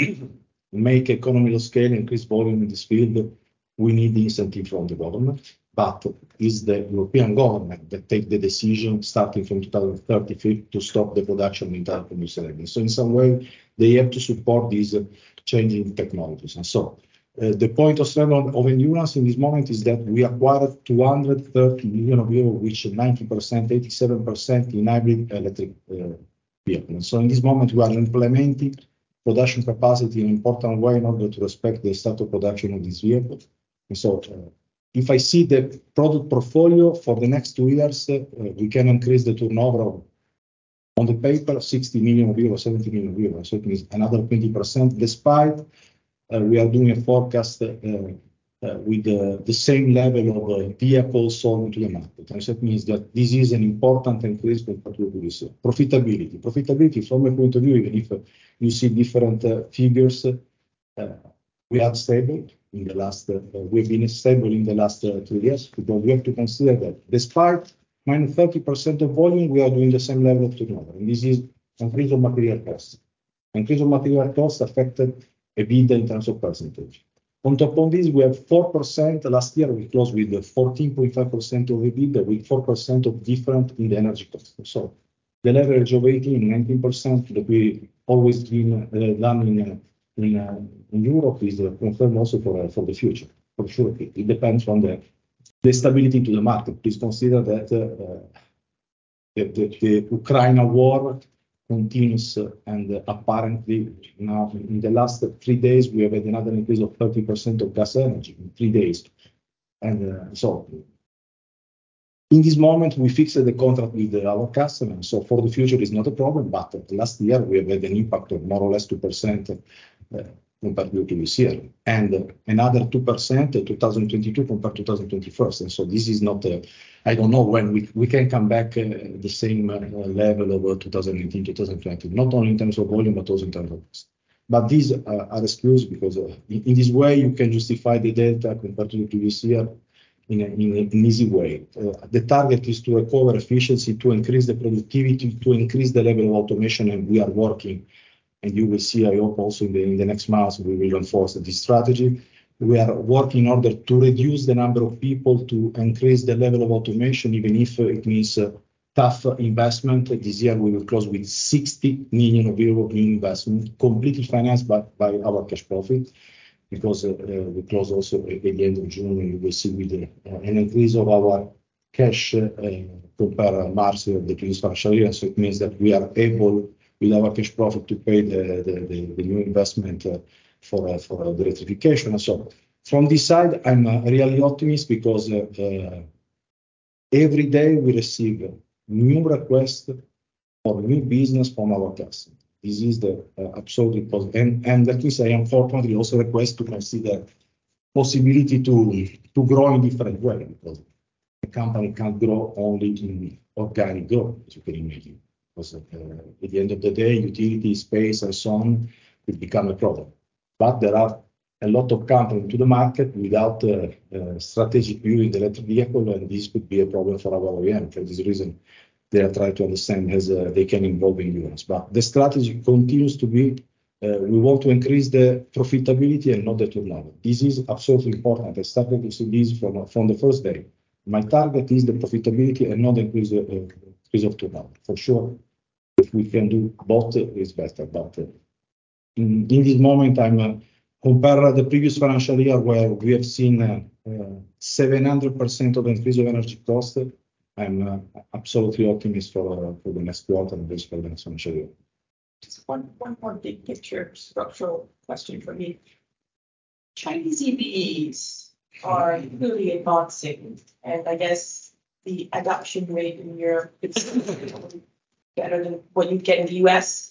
make economy of scale, increase volume in this field, we need the incentive from the government. But it's the European government that take the decision starting from two thousand thirty to stop the production of internal combustion engines. So in some way, they have to support these uh, changing technologies. And so uh, the point of strength of Endurance in this moment is that we acquired two hundred thirty million of euro, which ninety percent, eighty-seven percent in hybrid electric uh, vehicles. So in this moment, we are implementing production capacity in an important way in order to respect the start of production of this vehicle. And so uh, if I see the product portfolio for the next two years, uh, we can increase the turnover of, on the paper, sixty million euros, seventy million euros. So it means another twenty percent, despite uh, we are doing a forecast uh, uh, with uh, the same level of uh, vehicles sold into the market. And so it means that this is an important increase compared to the previous year. Profitability. Profitability, from a point of view, even if uh, you see different uh, figures, uh, we are stable in the last, uh, we've been stable in the last uh, two years, because we have to consider that despite minus thirty percent of volume, we are doing the same level of turnover. And this is increase of material costs. Increase of material costs affected EBITDA in terms of percentage. On top of this, we have four percent. Last year, we closed with fourteen point five percent of EBITDA, with four percent of difference in the energy cost. So the leverage of eighteen, nineteen percent that we always been uh, done in, uh, in, uh, in Europe is uh, confirmed also for, uh, for the future. For sure, it, it depends on the, the stability into the market. Please consider that uh, the, the, the Ukraine war continues, uh, and uh, apparently now in the last three days we have had another increase of thirty percent of gas energy in three days. And uh, so in this moment, we fixed the contract with uh, our customer. So for the future, it's not a problem. But uh, last year, we have had an impact of more or less two percent uh, compared to this year. And uh, another two percent in twenty twenty-two compared to twenty twenty-one. And so this is not, uh, I don't know when we, we can come back uh, the same uh, level of uh, twenty nineteen, twenty twenty, not only in terms of volume, but also in terms of cost. But these uh, are excuse because uh, in, in this way, you can justify the delta compared to the previous year in, a, in a, an easy way. Uh, the target is to recover efficiency, to increase the productivity, to increase the level of automation, and we are working. And you will see, I hope also in the, in the next months, we will enforce this strategy. We are working in order to reduce the number of people, to increase the level of automation, even if uh, it means uh, tough investment. This year we will close with sixty million euro of new investment, completely financed by, by our cash profit, because uh, uh, we close also at the end of June, and you will see with uh, an increase of our cash uh, compared to March of the previous financial year. So it means that we are able, with our cash profit, to pay the, the, the, the new investment uh, for, uh, for uh, the electrification. So from this side, I'm uh, really optimistic because uh, uh, every day we receive new requests for new business from our customers. This is the uh, absolutely positive. And, and let me say, unfortunately, also request to consider possibility to, to grow in different way, because the company can't grow only in organic growth, as you can imagine. Because uh, at the end of the day, utility, space, and so on will become a problem. But there are a lot of companies to the market without uh, uh, strategic view in the electric vehicle, and this could be a problem for our O E M. For this reason, they are trying to understand as uh, they can involve in units. But the strategy continues to be, uh, we want to increase the profitability and not the turnover. This is absolutely important. I started to see this from, from the first day. My target is the profitability and not the increase, uh, increase of turnover. For sure, if we can do both, uh, it's better. But uh, in, in this moment, I'm uh, compare the previous financial year where we have seen uh, uh, seven hundred percent of increase of energy cost. I'm uh, absolutely optimistic for, uh, for the next quarter and this for the next financial year. Just one, one more big picture structural question for me. Chinese E Vs are really advancing, and I guess the adoption rate in Europe is better than what you get in the U S.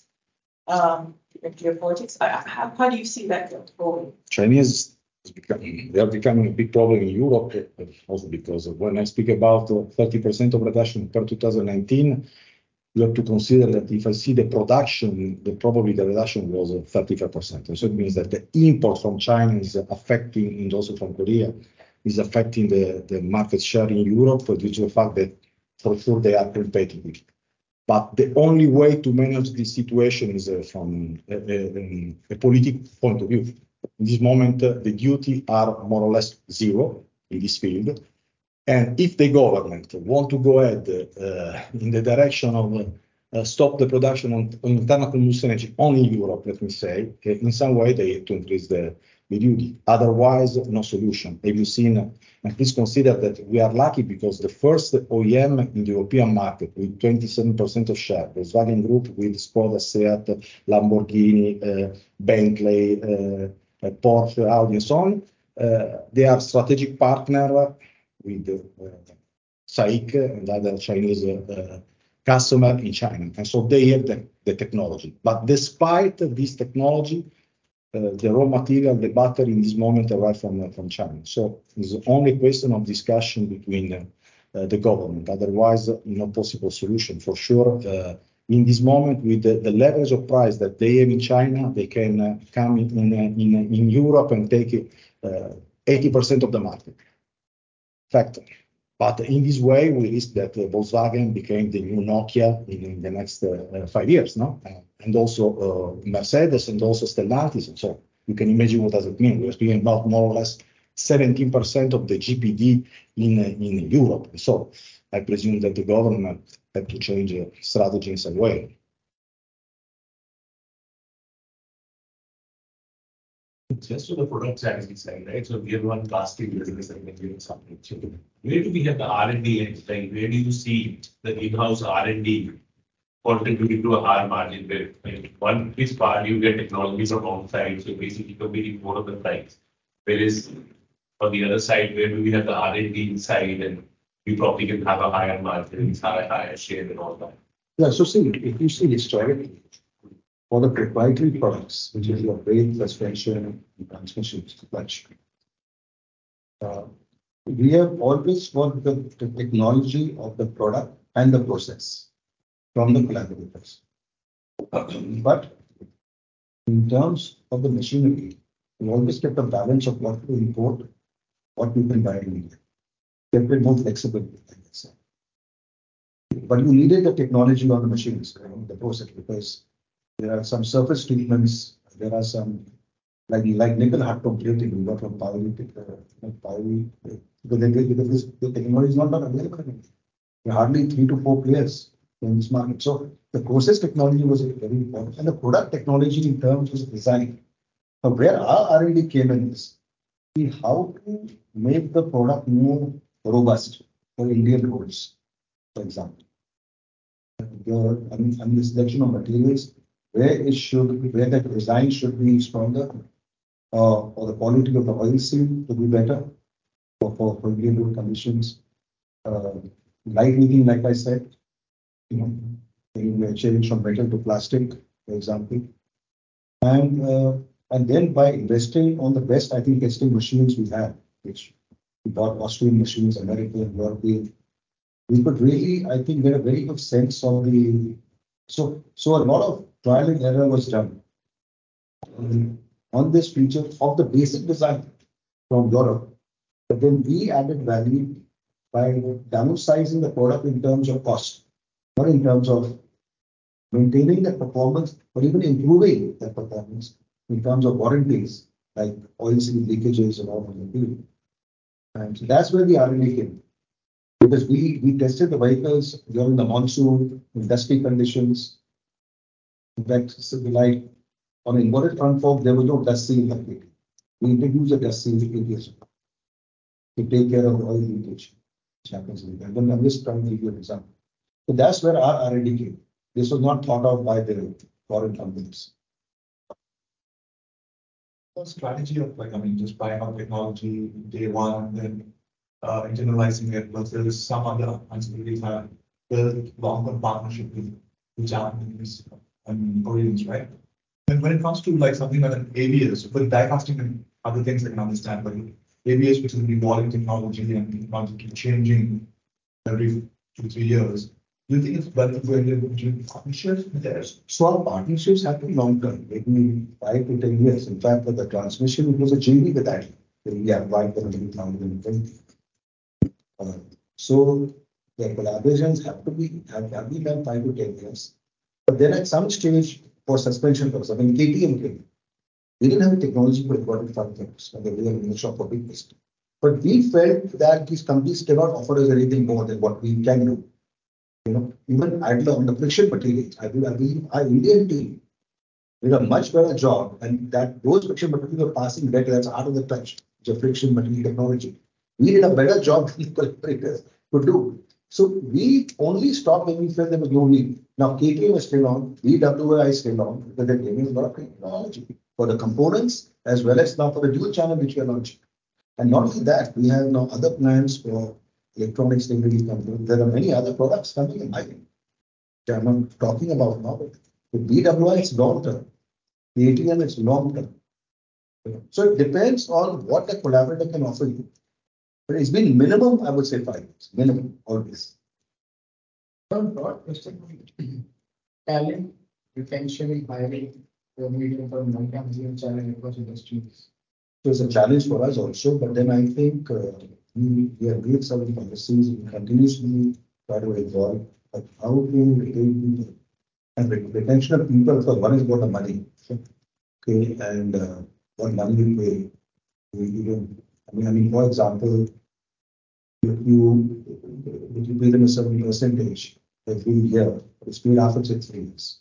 Um, geopolitics. Uh, how, how do you see that going? Chinese is becoming, they are becoming a big problem in Europe, uh, also because when I speak about uh, thirty percent of reduction per two thousand nineteen, you have to consider that if I see the production, the probably the reduction was uh, thirty-five percent. And so it means that the import from China is affecting, and also from Korea, is affecting the, the market share in Europe due to the fact that for sure they are competitive. But the only way to manage this situation is uh, from a, a, a political point of view. In this moment, uh, the duty are more or less zero in this field. And if the government want to go ahead uh, in the direction of uh, stop the production on, on internal combustion engine only in Europe, let me say, uh, in some way they have to increase the, the duty. Otherwise, no solution. Have you seen, uh, and please consider that we are lucky because the first O E M in the European market with twenty-seven percent of share, the Volkswagen Group with Skoda, Seat, Lamborghini, uh, Bentley, uh, uh, Porsche, Audi, and so on, uh, they are strategic partner with uh, SAIC and other Chinese uh, customer in China. And so they have the, the technology. But despite this technology, uh, the raw material, the battery in this moment arrive from, uh, from China. So it's only a question of discussion between uh, uh, the government. Otherwise, uh, no possible solution. For sure, uh, in this moment, with the, the leverage of price that they have in China, they can uh, come in, in, in, in Europe and take uh, eighty percent of the market. Factor. But in this way, we risk that uh, Volkswagen became the new Nokia in, in the next uh, five years, no? Uh, and also uh, Mercedes and also Stellantis. And so you can imagine what does it mean. We're speaking about more or less seventeen percent of the G P D in, uh, in Europe. So I presume that the government had to change uh, strategy in some way. Just to the product strategy side, right? So we have one plastic business and then we have something. So where do we have the R and D? Like where do you see the in-house R and D contributing to a higher margin? Where like one is part you get technology from outside, so basically competing more of the price. Whereas On the other side, where do we have the R and D side, and we probably can have a higher margins, higher, higher share and all that. Yeah, so see, if you see historically, for the proprietary products, which is your brake, suspension, and transmission, clutch, uh, we have always got the, the technology of the product and the process from the collaborators. But in terms of the machinery, we always kept a balance of what to import, what we can buy in India. Kept it more flexible, like I said. But you needed the technology on the machines, you know, the process, because there are some surface treatments, there are some like like nickel hard top plating, we got from Powell, uh, Powell, because they, because this, the technology is not available. There are hardly three to four players in this market. So the process technology was very important, and the product technology in terms of design. Now, where our R and D came in is see how to make the product more robust for Indian roads, for example. The, I mean, I mean, the selection of materials, where it should, where the design should be stronger, uh, or the quality of the oil seal to be better for, for, for Indian road conditions. Uh, lightweighting, like I said, you know, in change from metal to plastic, for example. And uh, and then by investing on the best, I think, testing machines we have, which we bought Austrian machines, American, European, we could really, I think, get a very good sense of the. So, so a lot of trial and error was done on, on this feature of the basic design from Europe. But then we added value by downsizing the product in terms of cost, not in terms of maintaining the performance, or even improving the performance in terms of warranties, like oil seal leakages and all of that. And so that's where the R and D came. Because we, we tested the vehicles during the monsoon, in dusty conditions. In fact, so like on inverted front fork, there was no dust seal completely. We introduced a dust seal eight years ago to take care of oil leakage, which happens in that. I'm just trying to give you an example. So that's where our R and D came. This was not thought of by the foreign companies. The strategy of like, I mean, just buying up technology day one, then uh, internalizing it, but there is some other ancillaries have built long-term partnership with the Japanese and Koreans, right? And when it comes to like something like an A B S, but die casting and other things I can understand, but A B S, which is an evolving technology and technology keep changing every two, three years. Do you think it's better to enter between partnerships with theirs? So our partnerships have been long term, maybe five to ten years. In fact, for the transmission, it was a J V with that. We applied for two thousand twenty. Uh, so the collaborations have to be have, have been done five to ten years. But then at some stage for suspension purposes, I mean K T M came. We didn't have a technology for important front forks, and they were in the shop for big list. But we felt that these companies cannot offer us anything more than what we can do. You know, even Adler on the friction materials, I believe our Indian team did a much better job, and that those friction materials were passing better. That's out of the touch, the friction material technology. We did a better job than the collaborators could do. So we only stopped when we felt there was no need. Now K T M is still on, B W I is still on, because they're giving a lot of technology for the components as well as now for the dual channel which we are launching. And not only that, we have now other plans for electronics stability company. There are many other products coming in. I think I'm not talking about now, but the B W I is long term. The A T M is long term. So it depends on what the collaborator can offer you. But it's been minimum, I would say five years, minimum always. One broad question: talent, retention, hiring, for medium term, long term, challenge across industries. So it's a challenge for us also, but then I think uh, we, we have built some policies, we continuously try to evolve, but how to retain people and the retention of people. So one is about the money, okay, and uh, what money we pay. We even, I mean, I mean, for example, if you if you pay them a certain percentage every year, it's paid after say three years.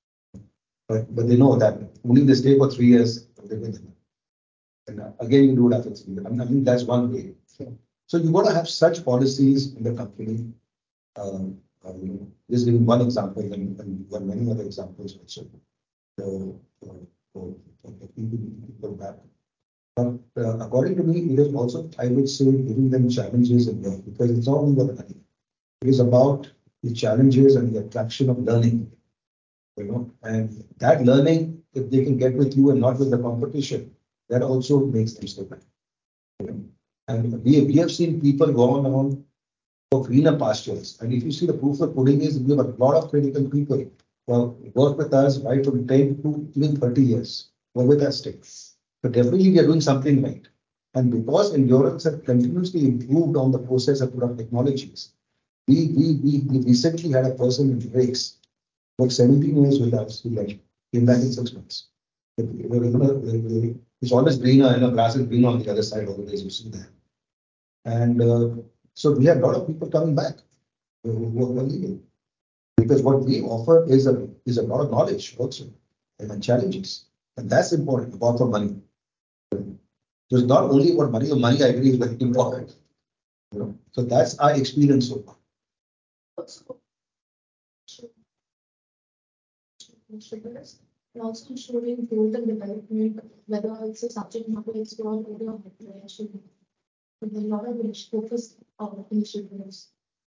But but they know that only they stay for three years, they get them. And again, you do it after three years. I, mean, I think that's one way. So you want to have such policies in the company. Um, uh, you know, just giving one example, and, and there are many other examples also. So, for, for, for the people, people back. But uh, according to me, it is also, I would say, giving them challenges in there because it's not only about money. It is about the challenges and the attraction of learning. You know, and that learning, if they can get with you and not with the competition, that also makes them stay back. You know? And we, we have seen people go on and on for greener pastures. And if you see the proof of pudding is we have a lot of critical people who have worked with us right from ten to even thirty years, who are with us still. So definitely we are doing something right. And because endurance has continuously improved on the process of product technologies, we, we, we, we recently had a person in brakes, worked seventeen years with us, he like, came back in six months. It's always greener, and the grass is greener on the other side, always you see that. And uh, so we have a lot of people coming back who, who are leaving. Because what we offer is a is a lot of knowledge also and challenges. And that's important, apart from money. So it's not only about money, the money I agree is very important. You know? So that's our experience so far. And also ensuring growth and development, whether it's a subject matter expert or a preparation. With a lot of focus on initiatives.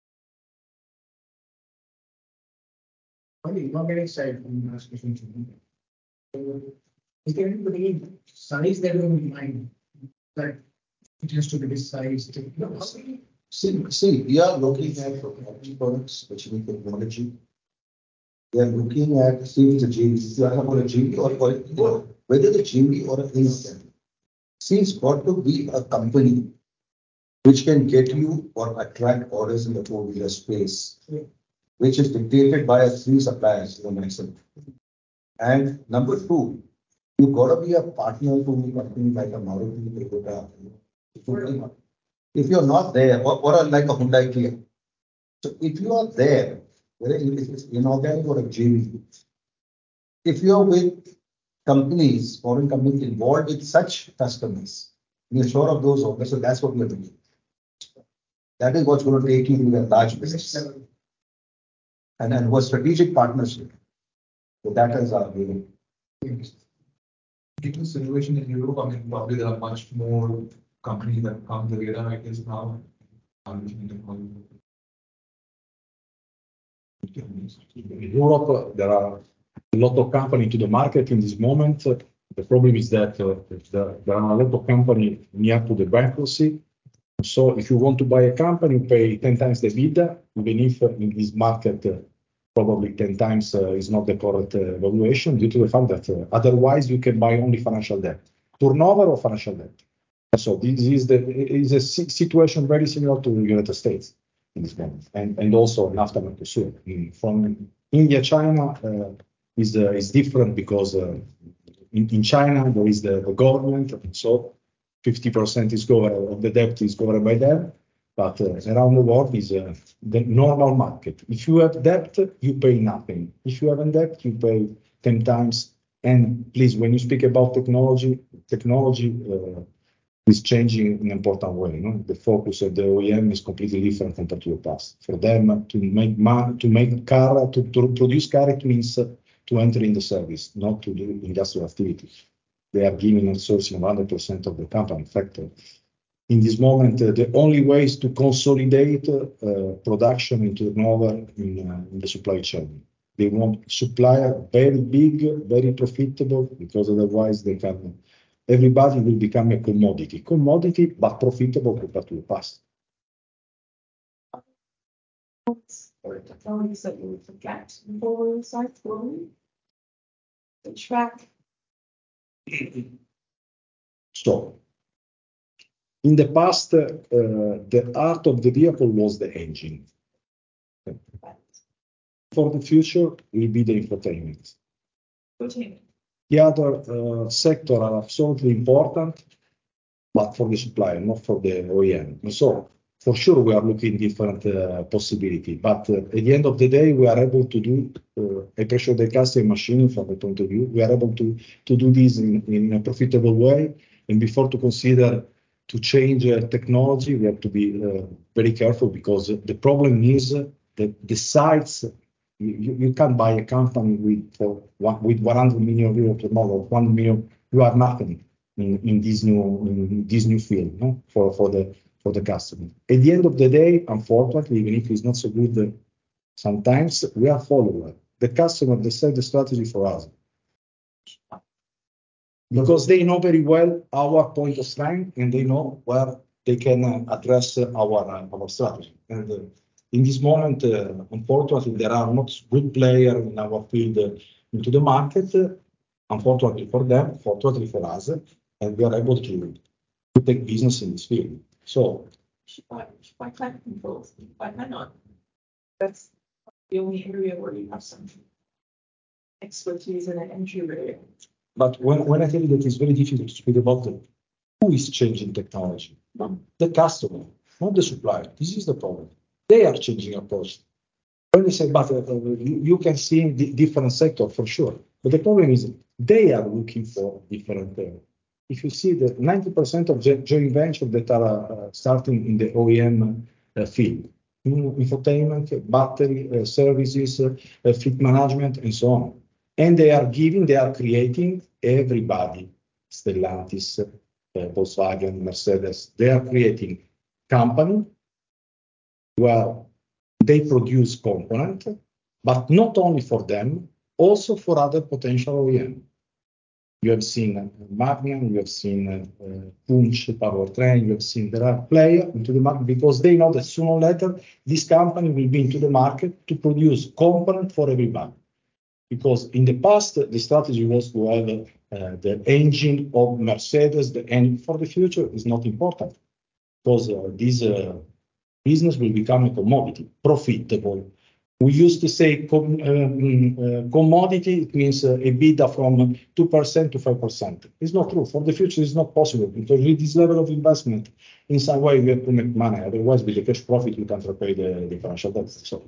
On the inorganic side, I'm last question to you. So, is there anybody size that you have in mind that it has to be this size? To, you know, See, see, we are looking at technology products, which need technology. We are looking at, see, it's a G V. You are about a G V or, or whether the G V or a thing of them. See, it's got to be a company which can get you or attract orders in the four-wheeler space, yeah. Which is dictated by a three suppliers, you know, myself. And number two, you've got to be a partner to a company like a Maruti, Toyota. If you're not there, or, or like a Hyundai Kia. So if you are there, whether it's inorganic or a J V, if you are with companies, foreign companies involved with such customers, you're sure of those orders, so that's what we are doing. That is what's going to take you to a large business. And then was strategic partnership. So that is our goal. Given the situation in Europe, I mean, probably there are much more companies that come to the radar, I guess, now. In Europe, there are a lot of companies to the market in this moment. The problem is that uh, there, there are a lot of companies near to the bankruptcy. So if you want to buy a company, you pay ten times the EBITDA, even if uh, in this market uh, probably ten times uh, is not the correct uh, valuation due to the fact that uh, otherwise you can buy only financial debt, turnover or financial debt. So this is the is a situation very similar to the United States in this moment, and and also NAFTA Mercosur. From India, China uh, is uh, is different because uh, in, in China there is the, the government, so fifty percent is covered of the debt is covered by them, but uh, around the world is uh, the normal market. If you have debt, you pay nothing. If you haven't debt, you pay ten times. And please, when you speak about technology, technology uh, is changing in an important way. You know? The focus of the O E M is completely different compared to the past. For them to make man, to make car, to, to produce car, it means uh, to enter in the service, not to do industrial activity. They are giving and sourcing one hundred percent of the company factor. In this moment, uh, the only way is to consolidate uh, production and turnover in, uh, in the supply chain. They want supplier very big, very profitable, because otherwise they can. Everybody will become a commodity, commodity but profitable compared to the past. Or technologies that you would forget before site growing, the track. So, in the past, uh, the art of the vehicle was the engine. For the future, will be the infotainment. Infotainment. The other uh, sector are absolutely important, but for the supplier, not for the O E M. And so, for sure, we are looking at different uh, possibility. But uh, at the end of the day, we are able to do uh, a pressure die casting machine from the point of view. We are able to to do this in, in a profitable way. And before to consider to change uh, technology, we have to be uh, very careful, because the problem is that the sites. You, you can't buy a company with for one, with one hundred million euro turnover, one million. You are nothing. in, in this new in this new field, no, for for the for the customer. At the end of the day, unfortunately, even if it's not so good, uh, sometimes we are follower. The customer decide the strategy for us because they know very well our point of strength and they know where they can uh, address uh, our uh, our strategy. And uh, in this moment, uh, unfortunately, there are not good players in our field uh, into the market. Uh, unfortunately for them, fortunately for us, and we are able to, to take business in this field. So, Why, why climate controls? Why not? That's the only area where you have some expertise in an entry area. but when, when I tell you that it's very difficult to speak about the, who is changing technology, the customer, not the supplier. This is the problem. They are changing approach. When they say, but uh, you, you can see in the different sector for sure. But the problem is they are looking for different. Uh, if you see the ninety percent of joint ventures that are uh, starting in the O E M uh, field, infotainment, battery uh, services, uh, uh, fleet management, and so on. And they are giving, they are creating everybody, Stellantis, uh, Volkswagen, Mercedes, they are creating company where they produce component, but not only for them, also for other potential O E M. You have seen uh, Magna, you have seen uh, uh, Punch, Powertrain, you have seen there are players into the market because they know that sooner or later this company will be into the market to produce component for everybody. Because in the past, the strategy was to have uh, the engine of Mercedes, the engine for the future is not important because uh, this uh, business will become a commodity, profitable. We used to say com, um, uh, commodity, it means uh, EBITDA from two percent to five percent. It's not true. For the future, it's not possible because with this level of investment, in some way, we have to make money. Otherwise, with the cash profit, we can't repay the, the financial debt. So,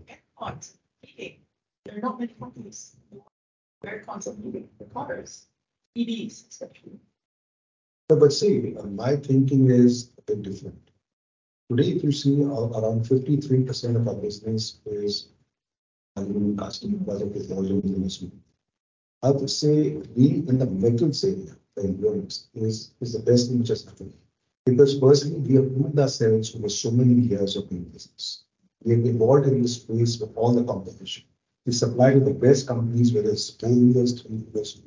there are not many companies who are very constantly the cars, E Vs especially. No, but see, uh, my thinking is a bit different. Today, if you see uh, around fifty-three percent of our business is aluminum casting because of the volume investment. I would say we in the metals area, the endurance is, is the best thing which has happened. Because personally, we have proved ourselves over so many years of doing business. We have evolved in this space with all the competition. We supply to the best companies, whether it's four wheelers, three wheelers.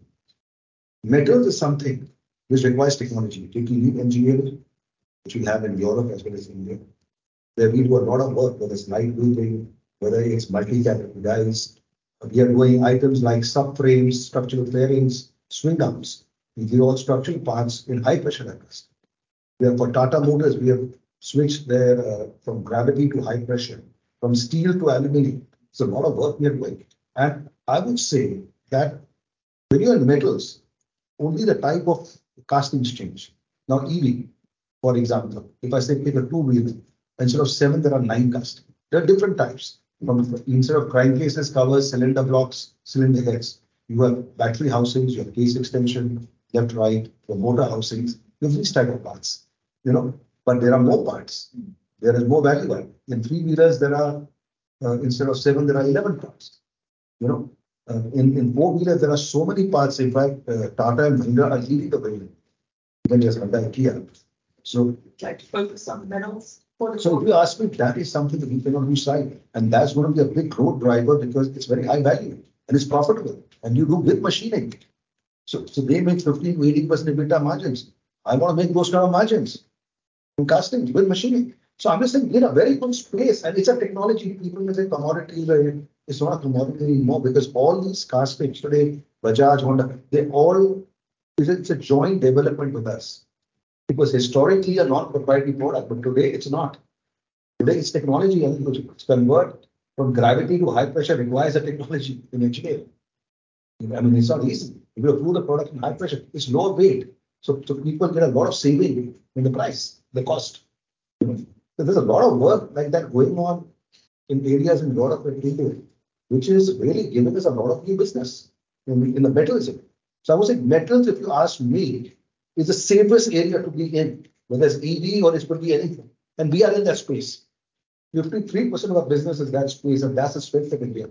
Metals is something which requires technology. Take lead engineering, which we have in Europe as well as India, where we do a lot of work, whether it's light weighting, whether it's multi-category dies. We are doing items like subframes, structural fairings, swing arms. We do all structural parts in high pressure areas. We have for Tata Motors, we have switched their uh, from gravity to high pressure, from steel to aluminum. It's a lot of work we are doing. And I would say that when you're in metals, only the type of castings change. Now, E V, for example, if I say take a two-wheeler, instead of seven, there are nine castings. There are different types. From, instead of crankcases, covers, cylinder blocks, cylinder heads, you have battery housings, you have case extension, left, right, the motor housings, you have these type of parts. You know, but there are more parts. There is more value add. In three-wheelers, there are, uh, instead of seven, there are eleven parts. You know, uh, in, in four-wheelers, there are so many parts. In fact, uh, Tata and Mahindra are leading the way. Then there's Honda and Kia. So, like to focus on metals. So if you ask me, that is something that we cannot lose sight. And that's going to be a big growth driver because it's very high value and it's profitable. And you do with machining. So, so they make fifteen to eighteen percent EBITDA margins. I want to make those kind of margins in casting with machining. So I'm just saying, in a very good space. And it's a technology. People may say commodity, it's not a commodity anymore because all these castings today, Bajaj, Honda, they all, it's a joint development with us. It was historically a non-proprietary product, but today it's not. Today it's technology and it's convert from gravity to high pressure requires a technology in engineering. I mean, it's not easy. If you approve the product in high pressure, it's lower weight. So, so people get a lot of saving in the price, the cost. You know? So there's a lot of work like that going on in areas in Europe and India, which is really giving us a lot of new business in, in the metals. So I would say metals, if you ask me, is the safest area to be in, whether it's E V or it could be anything. And we are in that space. fifty-three percent of our business is that space, and that's the strength of India.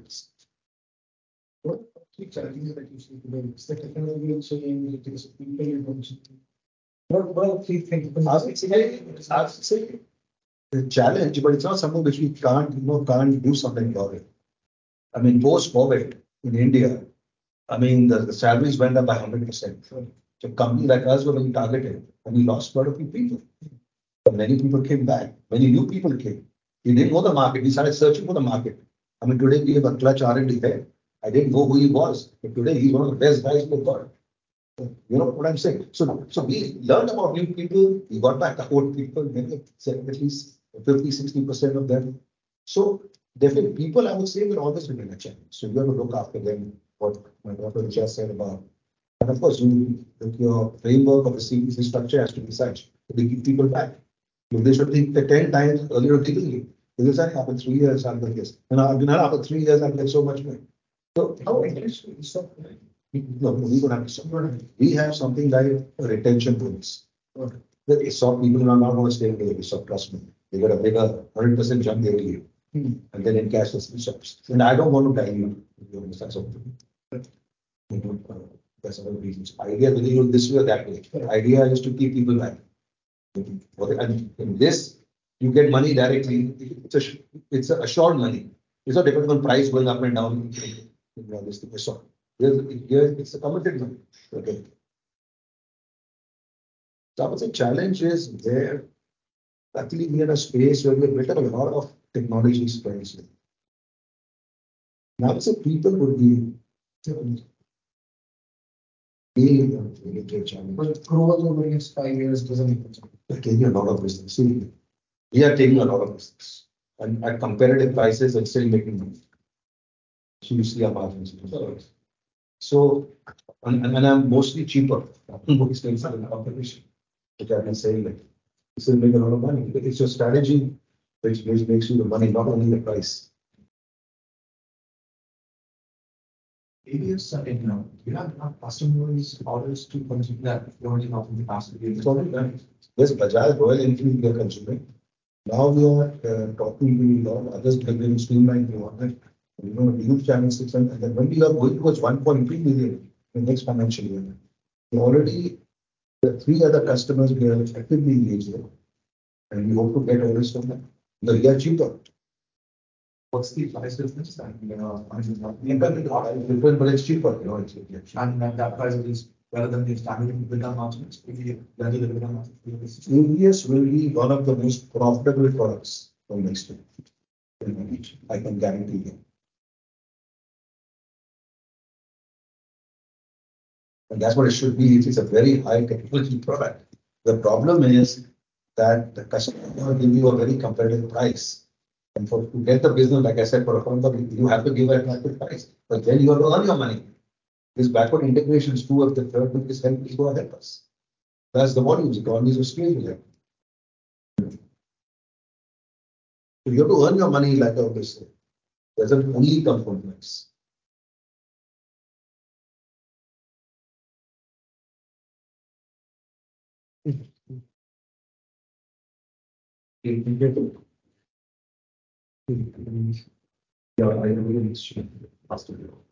What keeps challenging that you see today? It's the technology will change, it is people will change. What, what are three things? I would say, I would say the challenge, but it's not something which we can't, you know, can't do something about it. I mean, post-COVID in India, I mean, the, the salaries went up by one hundred percent. So a company like us were being targeted, and we lost a lot of people. But many people came back. Many new people came. We didn't know the market. We started searching for the market. I mean, today we have a clutch R and D head. I didn't know who he was, but today he's one of the best guys we've got. You know what I'm saying? So, so we learned about new people. We got back the old people, maybe at least fifty, sixty percent of them. So definitely people, I would say, will always remain a challenge. So you have to look after them, what my daughter just said about. And of course, you, your framework of the C P C structure has to be such that they keep people back. If they should think the ten times earlier legally. Because I after three years, I'll get this. And I've been after three years, I'll get so much more. So how interesting is so no, we don't have to. We have something like retention bonus. The E S O P people are not going to stay with the E S O P, trust me. They got to make a one hundred percent jump every year. Hmm. And then in cash as E S O Ps. And I don't want to dilute that's something. That's other reasons. Idea whether you this way or that way. The idea is to keep people back. And in this, you get money directly. It's a it's a assured money. It's not depending on price going up and down. This thing is so. Here it's a committed money. Okay. So I would say challenge is where actually we are in a space where we have built up a lot of technology spends. Now I would say people would be really a challenge. But growth over the next five years doesn't make sense. We're taking a lot of business. See, we are taking a lot of business. And at competitive prices and still making money. So you see our margins. So, and, and I'm mostly cheaper. It's in competition. Which I've been saying like, you still make a lot of money. It's your strategy which, which makes you the money, not only the price. A B S, uh, you know, you have enough customers orders to consume that only not in the past. It's already done. Yes, Bajaj Royal Enfield we are consuming. Now we are uh, talking to a lot of others like we streamline the order. You know, huge channel system, and then when we are going towards one point three million in the next financial year, we already the three other customers we are actively engaged with, and we hope to get orders from them. No, we are cheaper. What's the price difference? And you know, different, but it's cheaper. You know, it's, it's and uh, that price is better than the standard builder margins. If you value the builder margins, A B S will be one of the most profitable products from next year. I can guarantee you. And that's what it should be. It's a very high technology product. The problem is that the customer will give you a very competitive price. And for to get the business, like I said, for a company, you have to give an attractive price. But then you have to earn your money. This backward integration is two of the third biggest help is going to help us. That's the volumes, economies of scale. So you have to earn your money like I always say. Doesn't only come from price. Yeah, I really should.